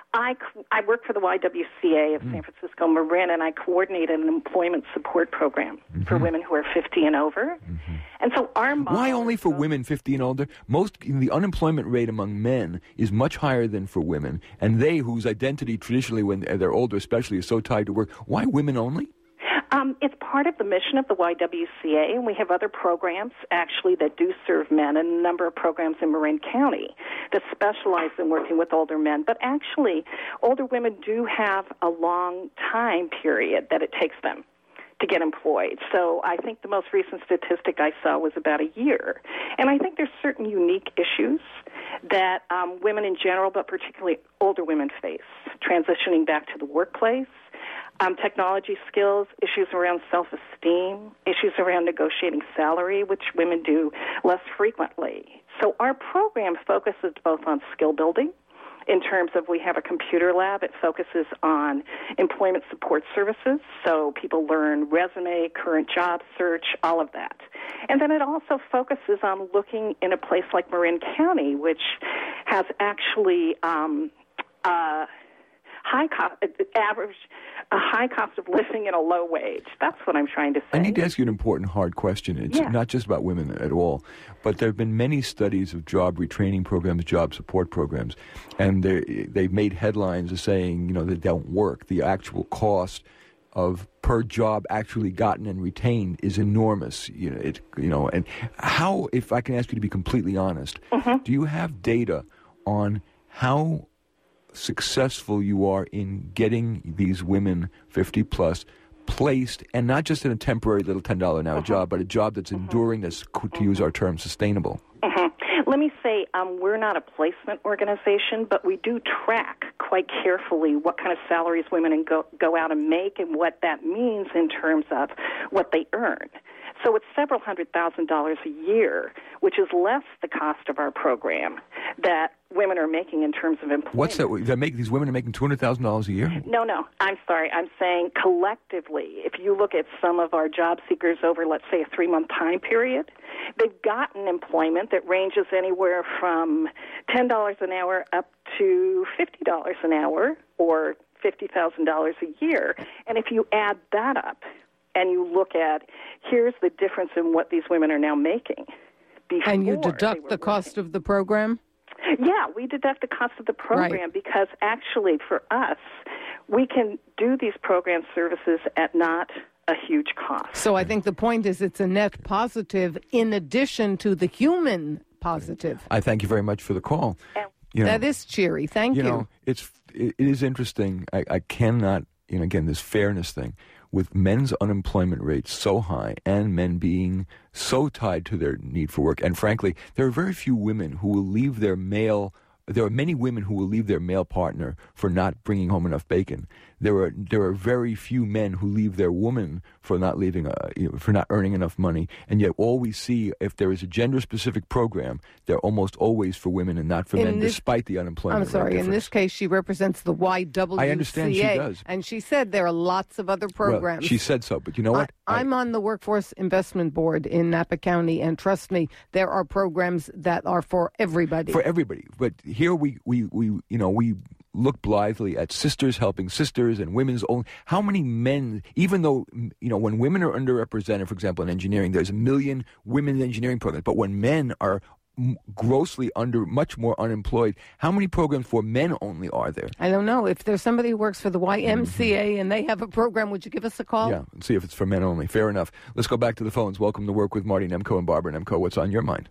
I, I work for the Y W C A of Mm. San Francisco Marin, and I coordinated an employment support program Mm-hmm. for women who are fifty and over. Mm-hmm. And so our model Why only is for both- women fifty and older? Most the unemployment rate among men is much higher than for women, and they whose identity traditionally, when they're older especially, is so tied to work. Why women only? Um, it's part of the mission of the Y W C A, and we have other programs, actually, that do serve men, and a number of programs in Marin County that specialize in working with older men. But actually, older women do have a long time period that it takes them to get employed. So I think the most recent statistic I saw was about a year. And I think there's certain unique issues that um, women in general, but particularly older women, face, transitioning back to the workplace. Um, technology skills, issues around self-esteem, issues around negotiating salary, which women do less frequently. So our program focuses both on skill building in terms of we have a computer lab. It focuses on employment support services, so people learn resume, current job search, all of that. And then it also focuses on looking in a place like Marin County, which has actually um, uh, high cost, average, a high cost of living and a low wage. That's what I'm trying to say. I need to ask you an important, hard question. It's Yeah. not just about women at all, but there have been many studies of job retraining programs, job support programs, and they they've made headlines saying, you know, they don't work. The actual cost of per job actually gotten and retained is enormous. You know, it, you know, and how, if I can ask you to be completely honest, Mm-hmm. do you have data on how successful you are in getting these women fifty plus placed, and not just in a temporary little ten dollars an hour Mm-hmm. job, but a job that's enduring, that's, to use our term, sustainable? Mm-hmm. Let me say, um, we're not a placement organization, but we do track quite carefully what kind of salaries women and go, go out and make and what that means in terms of what they earn. So it's several hundred thousand dollars a year, which is less the cost of our program that women are making in terms of employment. What's that? They're making, these women are making two hundred thousand dollars a year? No, no, I'm sorry. I'm saying collectively, if you look at some of our job seekers over, let's say, a three-month time period, they've gotten employment that ranges anywhere from ten dollars an hour up to fifty dollars an hour or fifty thousand dollars a year. And if you add that up and you look at, here's the difference in what these women are now making. Before And you they deduct were the cost working. of the program? Yeah, we deduct the cost of the program Right. because actually for us, we can do these program services at not a huge cost. So I think the point is it's a net positive in addition to the human positive. I thank you very much for the call. And- You know, That is cheery. Thank you you. know, it's it, it is interesting. I, I cannot, you know, again, this fairness thing with men's unemployment rates so high and men being so tied to their need for work. And frankly, there are very few women who will leave their male. There are many women who will leave their male partner for not bringing home enough bacon. There are there are very few men who leave their woman for not leaving a, you know, for not earning enough money. And yet, all we see, if there is a gender-specific program, they're almost always for women and not for In men, this- despite the unemployment I'm rate sorry. In difference. this case, she represents the Y W C A. I understand she does. And she said there are lots of other programs. Well, she said so, but you know what? I, I'm on the Workforce Investment Board in Napa County, and trust me, there are programs that are for everybody. For everybody. But here we, we, we you know, we look blithely at sisters helping sisters and women's own. How many men, even though, you know, when women are underrepresented, for example, in engineering, there's a million women engineering programs. But when men are m- grossly under, much more unemployed, how many programs for men only are there? I don't know. If there's somebody who works for the Y M C A and they have a program, would you give us a call? Yeah, and see if it's for men only. Fair enough. Let's go back to the phones. Welcome to Work with Marty Nemko and Barbara Nemko. What's on your mind?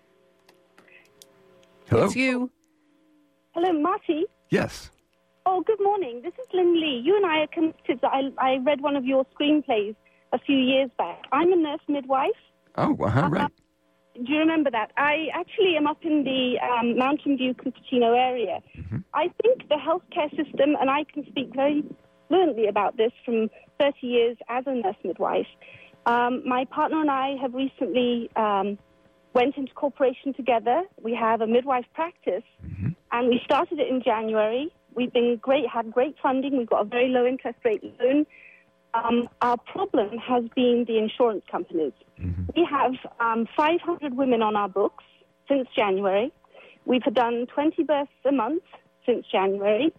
Hello? It's you. Hello, Marty. Yes. Oh, good morning. This is Lynn Lee. You and I are connected. I, I read one of your screenplays a few years back. I'm a nurse midwife. Oh, uh-huh, right. Do you remember that? I actually am up in the um, Mountain View, Cupertino area. Mm-hmm. I think the healthcare system, and I can speak very fluently about this from thirty years as a nurse midwife. Um, my partner and I have recently um, went into corporation together. We have a midwife practice, Mm-hmm. and we started it in January. We've been great, had great funding. We've got a very low interest rate loan. Um, our problem has been the insurance companies. Mm-hmm. We have um, five hundred women on our books since January. We've done twenty births a month since January.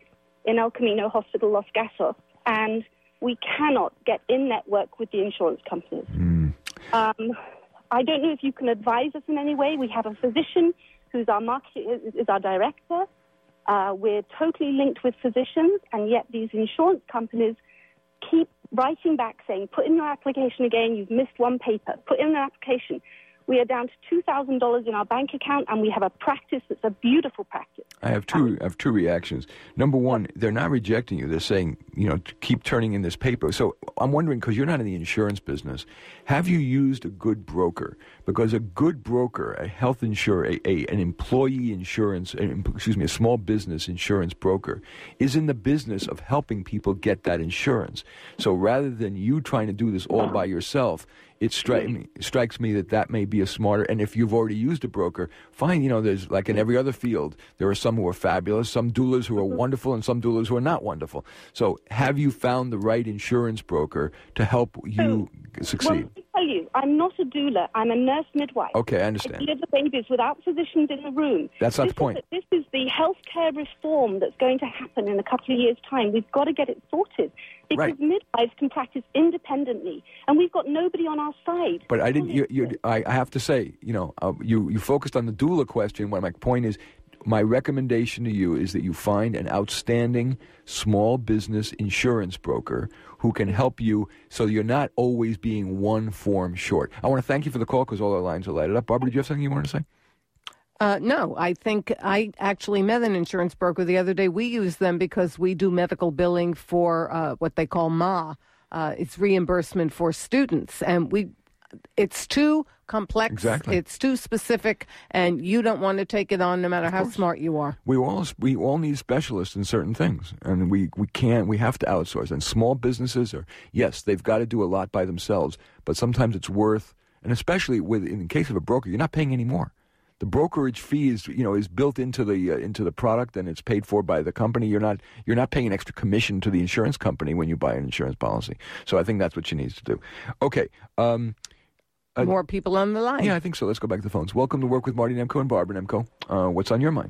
in El Camino Hospital, Los Gatos, and we cannot get in network with the insurance companies. Mm. Um, I don't know if you can advise us in any way. We have a physician who's our market is, is our director. Uh, we're totally linked with physicians, and yet these insurance companies keep writing back saying, put in your application again, you've missed one paper, put in an application. We are down to two thousand dollars in our bank account, and we have a practice that's a beautiful practice. I have two I have two reactions. Number one, they're not rejecting you. They're saying, you know, to keep turning in this paper. So I'm wondering, because you're not in the insurance business, have you used a good broker? Because a good broker, a health insurer, a, a, an employee insurance, an, excuse me, a small business insurance broker, is in the business of helping people get that insurance. So rather than you trying to do this all by yourself, it stri- me, strikes me that that may be a smarter, and if you've already used a broker, fine, you know, there's, like in every other field, there are some who are fabulous, some doulas who are wonderful, and some doulas who are not wonderful. So have you found the right insurance broker to help you so, succeed? Well, let me tell you, I'm not a doula. I'm a nurse midwife. Okay, I understand. I deliver babies without physicians in the room. That's not this the point. Is, this is the healthcare reform that's going to happen in a couple of years' time. We've got to get it sorted. Because right. midwives can practice independently, and we've got nobody on our side. But I didn't. You, you, I, I have to say, you know, uh, you you focused on the doula question. What my point is, my recommendation to you is that you find an outstanding small business insurance broker who can help you, so you're not always being one form short. I want to thank you for the call because all our lines are lighted up. Barbara, did you have something you wanted to say? Uh, no, I think I actually met an insurance broker the other day. We use them because we do medical billing for uh, what they call M A. Uh, it's reimbursement for students. And we, it's too complex. Exactly. It's too specific, and you don't want to take it on no matter how smart you are. We all we all need specialists in certain things, and we, we can't, we have to outsource. And small businesses are, yes, they've got to do a lot by themselves, but sometimes it's worth, and especially with in the case of a broker, you're not paying any more. The brokerage fee is, you know, is built into the uh, into the product, and it's paid for by the company. You're not you're not paying an extra commission to the insurance company when you buy an insurance policy. So I think that's what you need to do. Okay. Um, uh, More people on the line. Yeah, I think so. Let's go back to the phones. Welcome to Work with Marty Nemko and Barbara Nemko. Uh, what's on your mind?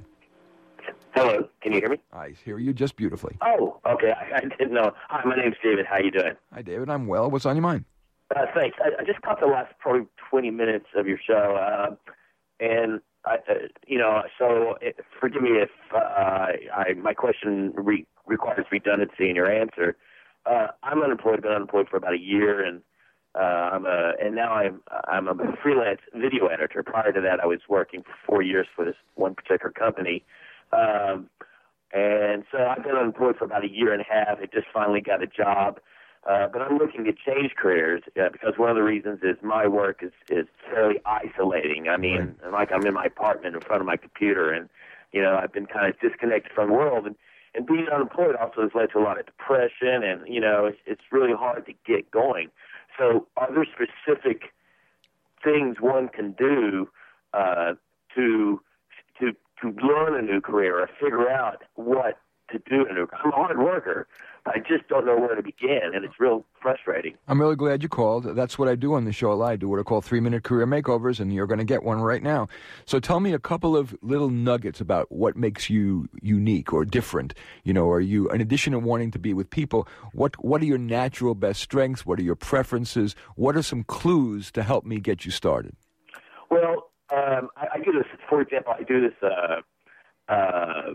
Hello. Can you hear me? I hear you just beautifully. Oh, okay. I, I didn't know. Hi, my name's David. How you doing? Hi, David. I'm well. What's on your mind? Uh, thanks. I, I just caught the last probably twenty minutes of your show, uh, and I, uh, you know, so it, forgive me if uh, I my question re- requires redundancy in your answer. Uh, I'm unemployed. Been unemployed for about a year, and uh, I'm a and now I'm I'm a freelance video editor. Prior to that, I was working for four years for this one particular company, um, and so I've been unemployed for about a year and a half. I just finally got a job. Uh, but I'm looking to change careers uh, because one of the reasons is my work is, is fairly isolating. I mean, right. like I'm in my apartment in front of my computer, and, you know, I've been kind of disconnected from the world. And, and being unemployed also has led to a lot of depression, and, you know, it's, it's really hard to get going. So are there specific things one can do uh, to, to, to learn a new career or figure out what to do in a new career? I'm a hard worker. I just don't know where to begin, and it's real frustrating. I'm really glad you called. That's what I do on the show. I do what I call three-minute career makeovers, and you're going to get one right now. So tell me a couple of little nuggets about what makes you unique or different. You know, are you, in addition to wanting to be with people, what what are your natural best strengths? What are your preferences? What are some clues to help me get you started? Well, um, I, I do this, for example, I do this uh, uh,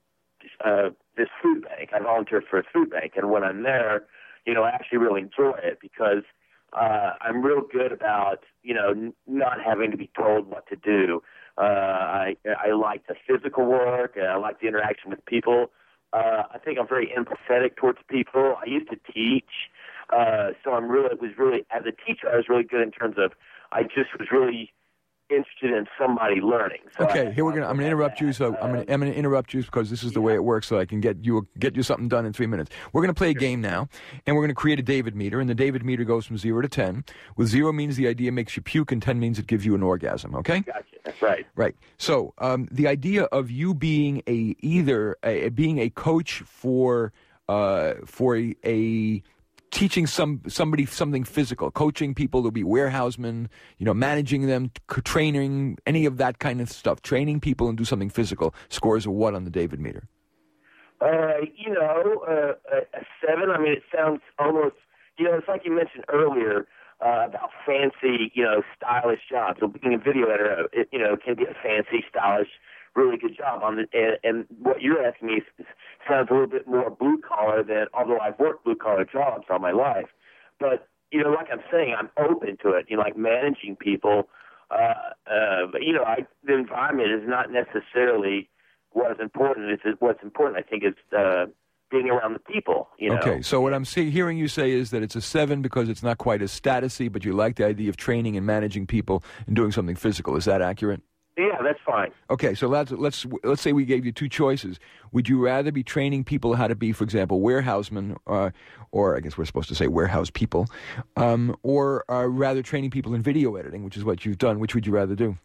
uh, this food bank. I volunteer for a food bank, and when I'm there, you know, I actually really enjoy it because uh, I'm real good about, you know, n- not having to be told what to do. Uh, I I like the physical work, and I like the interaction with people. Uh, I think I'm very empathetic towards people. I used to teach, uh, so I'm really was really as a teacher I was really good in terms of I just was really interested in somebody learning. So okay, I, here we're gonna. I'm gonna interrupt you. So I'm gonna. I'm gonna interrupt you because this is the yeah. way it works. So I can get you get you something done in three minutes. We're gonna play a game now, and we're gonna create a David meter. And the David meter goes from zero to ten. With zero means the idea makes you puke, and ten means it gives you an orgasm. Okay. Gotcha. That's right. Right. So um, the idea of you being a either a, being a coach for uh, for a, a teaching some somebody something physical, coaching people to be warehousemen, you know, managing them, c- training, any of that kind of stuff, training people and do something physical, scores a what on the David meter? Uh, you know, uh, a, a seven. I mean, it sounds almost, you know, it's like you mentioned earlier uh, about fancy, you know, stylish jobs. So being a video editor, it, you know, can be a fancy, stylish, really good job. On the, and, and what you're asking me sounds a little bit more blue collar than, although I've worked blue collar jobs all my life. But, you know, like I'm saying, I'm open to it. You know, like managing people. Uh, uh, but, you know, I, the environment is not necessarily what is important. It's what's important, I think, is uh, being around the people. You know? Okay, so what I'm see, hearing you say is that it's a seven because it's not quite as statusy, but you like the idea of training and managing people and doing something physical. Is that accurate? Yeah, that's fine. Okay, so let's let's let's say we gave you two choices. Would you rather be training people how to be, for example, warehousemen, uh, or I guess we're supposed to say warehouse people, um, or uh, rather training people in video editing, which is what you've done? Which would you rather do?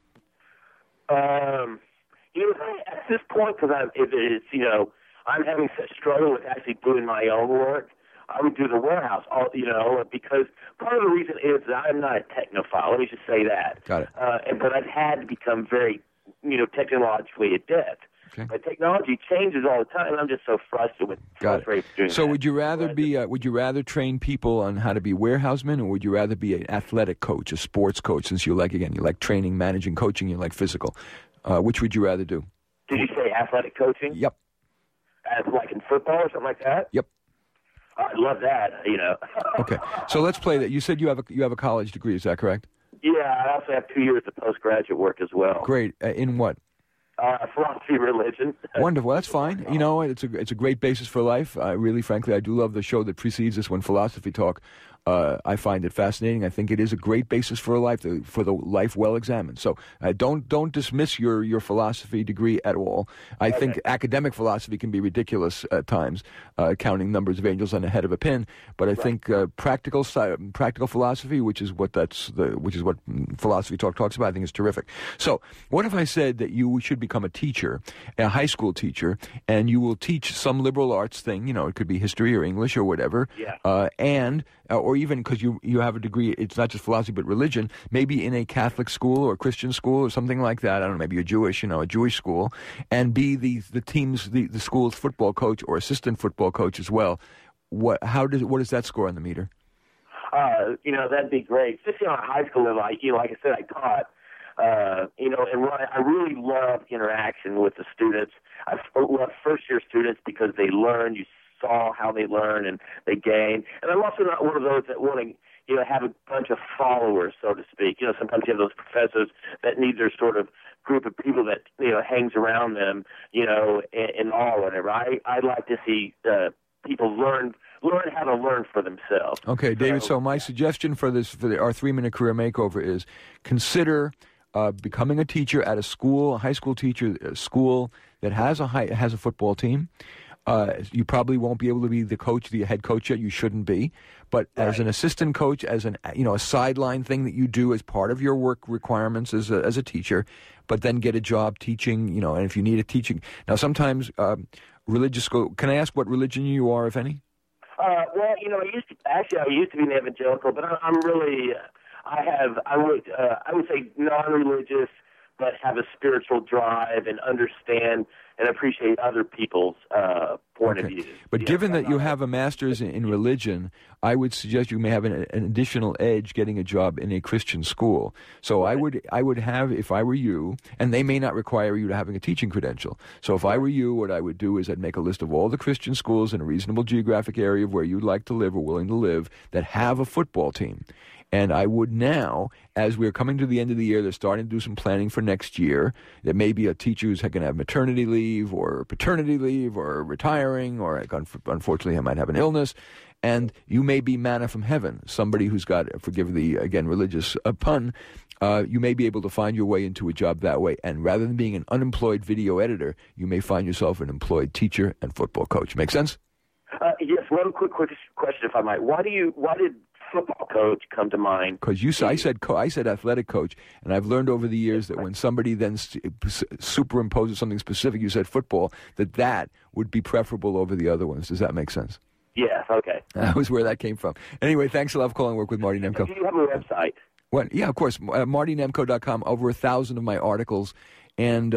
Um. You know, at this point, because I'm, if it's, you know, I'm having such struggle with actually doing my own work, I would do the warehouse, all, you know, because part of the reason is that I'm not a technophile. Let me just say that. Got it. Uh, and, but I've had to become very, you know, technologically adept. Okay. But technology changes all the time, and I'm just so frustrated with frustrated doing So that. would you rather so be? Uh, would you rather train people on how to be warehousemen, or would you rather be an athletic coach, a sports coach? Since you like, again, you like training, managing, coaching, you like physical. Uh, which would you rather do? Did you say athletic coaching? Yep. As like in football or something like that? Yep. I'd love that, you know. Okay, so let's play that. You said you have a you have a college degree. Is that correct? Yeah, I also have two years of postgraduate work as well. Great. Uh, in what? Uh, philosophy, religion. Wonderful. That's fine. You know, it's a it's a great basis for life. I really, frankly, I do love the show that precedes this one, Philosophy Talk. Uh, I find it fascinating. I think it is a great basis for a life, for the life well examined. So uh, don't don't dismiss your, your philosophy degree at all. I okay. think academic philosophy can be ridiculous at times, uh, counting numbers of angels on the head of a pin. But I right. think uh, practical practical philosophy, which is what that's the which is what Philosophy Talk talks about, I think is terrific. So what if I said that you should become a teacher, a high school teacher, and you will teach some liberal arts thing? You know, it could be history or English or whatever. Yeah. Uh, and uh, or even because you, you have a degree, it's not just philosophy but religion, maybe in a Catholic school or a Christian school or something like that. I don't know, maybe you're Jewish, you know, a Jewish school, and be the the team's, the, the school's football coach or assistant football coach as well. What how does what does that score on the meter? Uh, you know, that'd be great. Especially on a high school level, like, you know, like I said, I taught, uh, you know, and I really love interaction with the students. I love first-year students because they learn, you saw how they learn and they gain. And I'm also not one of those that want to, you know, have a bunch of followers, so to speak. You know, sometimes you have those professors that need their sort of group of people that, you know, hangs around them, you know, and, and all whatever. I, I like to see uh, people learn learn how to learn for themselves. Okay, David, so, so my suggestion for this, for the, our three-minute career makeover is consider uh, becoming a teacher at a school, a high school teacher, a school that has a high, has a football team. Uh, you probably won't be able to be the coach, the head coach yet. You shouldn't be. But right. as an assistant coach, as an you know a sideline thing that you do as part of your work requirements as a, as a teacher, but then get a job teaching. You know, and if you need a teaching now, sometimes um, religious school. Can I ask what religion you are, if any? Uh, well, you know, I used to actually I used to be an evangelical, but I, I'm really I have I would uh, I would say non-religious, but have a spiritual drive and understand and appreciate other people's uh, point okay. of view. But you given know, that you have a master's in, in religion, I would suggest you may have an, an additional edge getting a job in a Christian school. So right. I would I would have, if I were you, and they may not require you to having a teaching credential. So if I were you, what I would do is I'd make a list of all the Christian schools in a reasonable geographic area of where you'd like to live or willing to live that have a football team. And I would now, as we're coming to the end of the year, they're starting to do some planning for next year. There may be a teacher who's going to have maternity leave or paternity leave or retiring, or unfortunately I might have an illness. And you may be manna from heaven, somebody who's got, forgive the, again, religious uh, pun, uh, you may be able to find your way into a job that way. And rather than being an unemployed video editor, you may find yourself an employed teacher and football coach. Make sense? Uh, yes, one quick, quick question, if I might. Why do you, why did football coach come to mind? Because you, I said, co- I said athletic coach, and I've learned over the years that when somebody then st- superimposes something specific, you said football, that that would be preferable over the other ones. Does that make sense? Yes. Okay. That was where that came from. Anyway, thanks a lot for calling. Work with Marty Nemko. Do you have a website? What? Yeah, of course. Uh, Marty Nemko dot com. Over a thousand of my articles. And uh,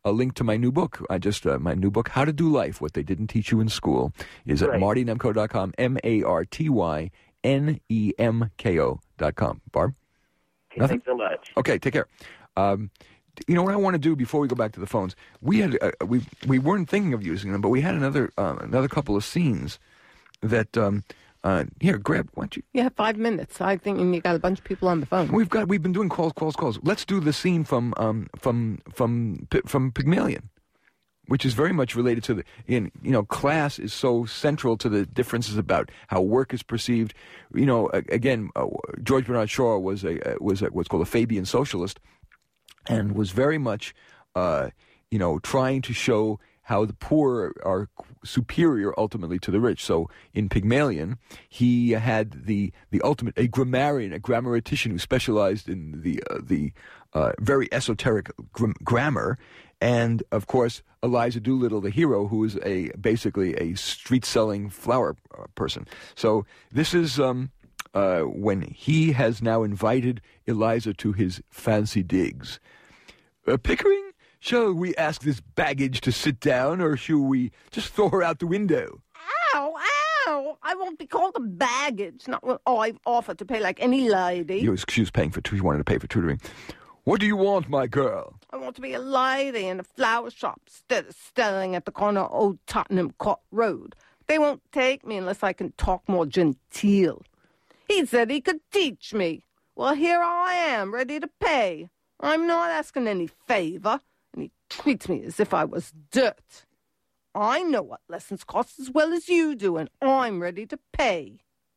a link to my new book. I just uh, my new book, How to Do Life: What They Didn't Teach You in School, is at Right. marty nemko dot com. M A R T Y N E M K O dot com. Barb? Okay, Nothing? thanks so much. Okay, take care. Um, you know what I want to do before we go back to the phones? We had uh, we we weren't thinking of using them, but we had another uh, another couple of scenes that um, uh, here. Grab, why don't you? You have five minutes, I think, and you got a bunch of people on the phone. We've got we've been doing calls, calls, calls. Let's do the scene from um, from from from Pygmalion, which is very much related to the in you know class is so central to the differences about how work is perceived. You know, again, uh, George Bernard Shaw was a uh, was a, what's called a Fabian socialist, and was very much uh, you know trying to show how the poor are superior ultimately to the rich. So in Pygmalion, he had the the ultimate a grammarian, a grammaritician who specialized in the uh, the uh, very esoteric gr- grammar. And, of course, Eliza Doolittle, the hero, who is a basically a street-selling flower uh, person. So this is um, uh, when he has now invited Eliza to his fancy digs. Uh, Pickering, shall we ask this baggage to sit down, or shall we just throw her out the window? Ow, ow! I won't be called a baggage. Not when I've offered to pay like any lady. She was, she was paying for, she wanted to pay for tutoring. What do you want, my girl? I want to be a lady in a flower shop instead of selling at the corner of Old Tottenham Court Road. They won't take me unless I can talk more genteel. He said he could teach me. Well, here I am, ready to pay. I'm not asking any favor, and he treats me as if I was dirt. I know what lessons cost as well as you do, and I'm ready to pay.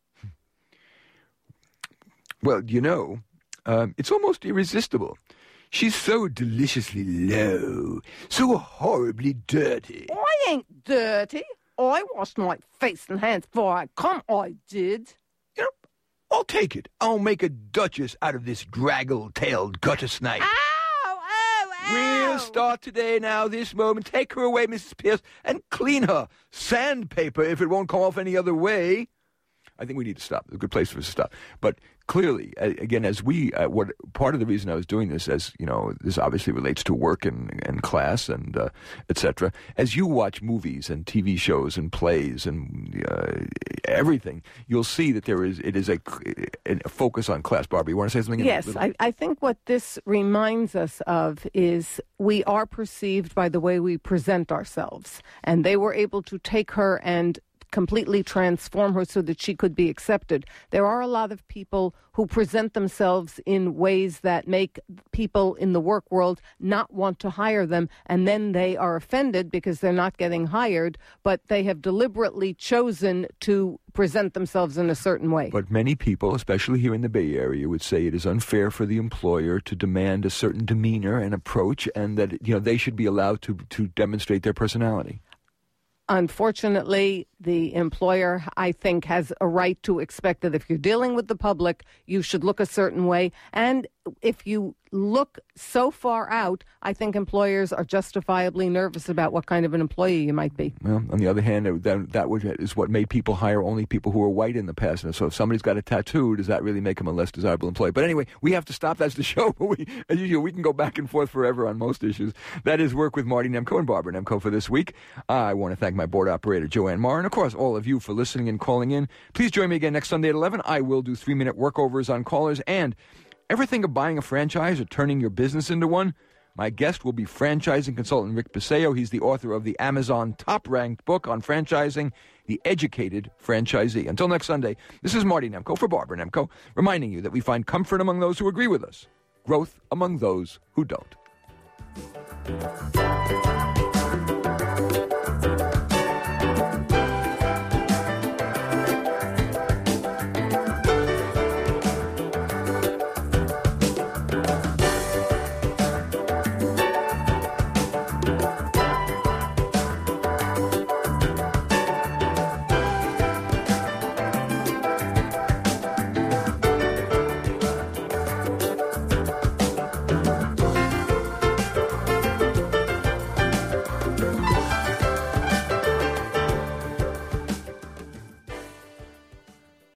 Well, you know... Um, it's almost irresistible. She's so deliciously low, so horribly dirty. I ain't dirty. I washed my face and hands before I come, I did. You know, I'll take it. I'll make a duchess out of this draggle-tailed gutter snipe. Ow! Ow! Ow! We'll start today now, this moment. Take her away, Missus Pierce, and clean her. Sandpaper if it won't come off any other way. I think we need to stop. It's a good place for us to stop. But clearly, again, as we, uh, what part of the reason I was doing this, as you know, this obviously relates to work and, and class and uh, et cetera. As you watch movies and T V shows and plays and uh, everything, you'll see that there is it is a, a focus on class. Barbara, you want to say something? Yes, I, I think what this reminds us of is we are perceived by the way we present ourselves, and they were able to take her and completely transform her so that she could be accepted. There are a lot of people who present themselves in ways that make people in the work world not want to hire them, and then they are offended because they're not getting hired, but they have deliberately chosen to present themselves in a certain way. But many people, especially here in the Bay Area, would say it is unfair for the employer to demand a certain demeanor and approach, and that you know they should be allowed to, to demonstrate their personality. Unfortunately, the employer, I think, has a right to expect that if you're dealing with the public, you should look a certain way. And if you look so far out, I think employers are justifiably nervous about what kind of an employee you might be. Well, on the other hand, that, that would, is what made people hire only people who were white in the past. And so if somebody's got a tattoo, does that really make them a less desirable employee? But anyway, we have to stop. That's the show. We, as usual, we can go back and forth forever on most issues. That is Work with Marty Nemko and Barbara Nemko for this week. I want to thank my board operator, Joanne Marr, and of course, all of you for listening and calling in. Please join me again next Sunday at eleven. I will do three-minute workovers on callers. And ever think of buying a franchise or turning your business into one? My guest will be franchising consultant Rick Paseo. He's the author of the Amazon top-ranked book on franchising, The Educated Franchisee. Until next Sunday, this is Marty Nemko for Barbara Nemko, reminding you that we find comfort among those who agree with us, growth among those who don't.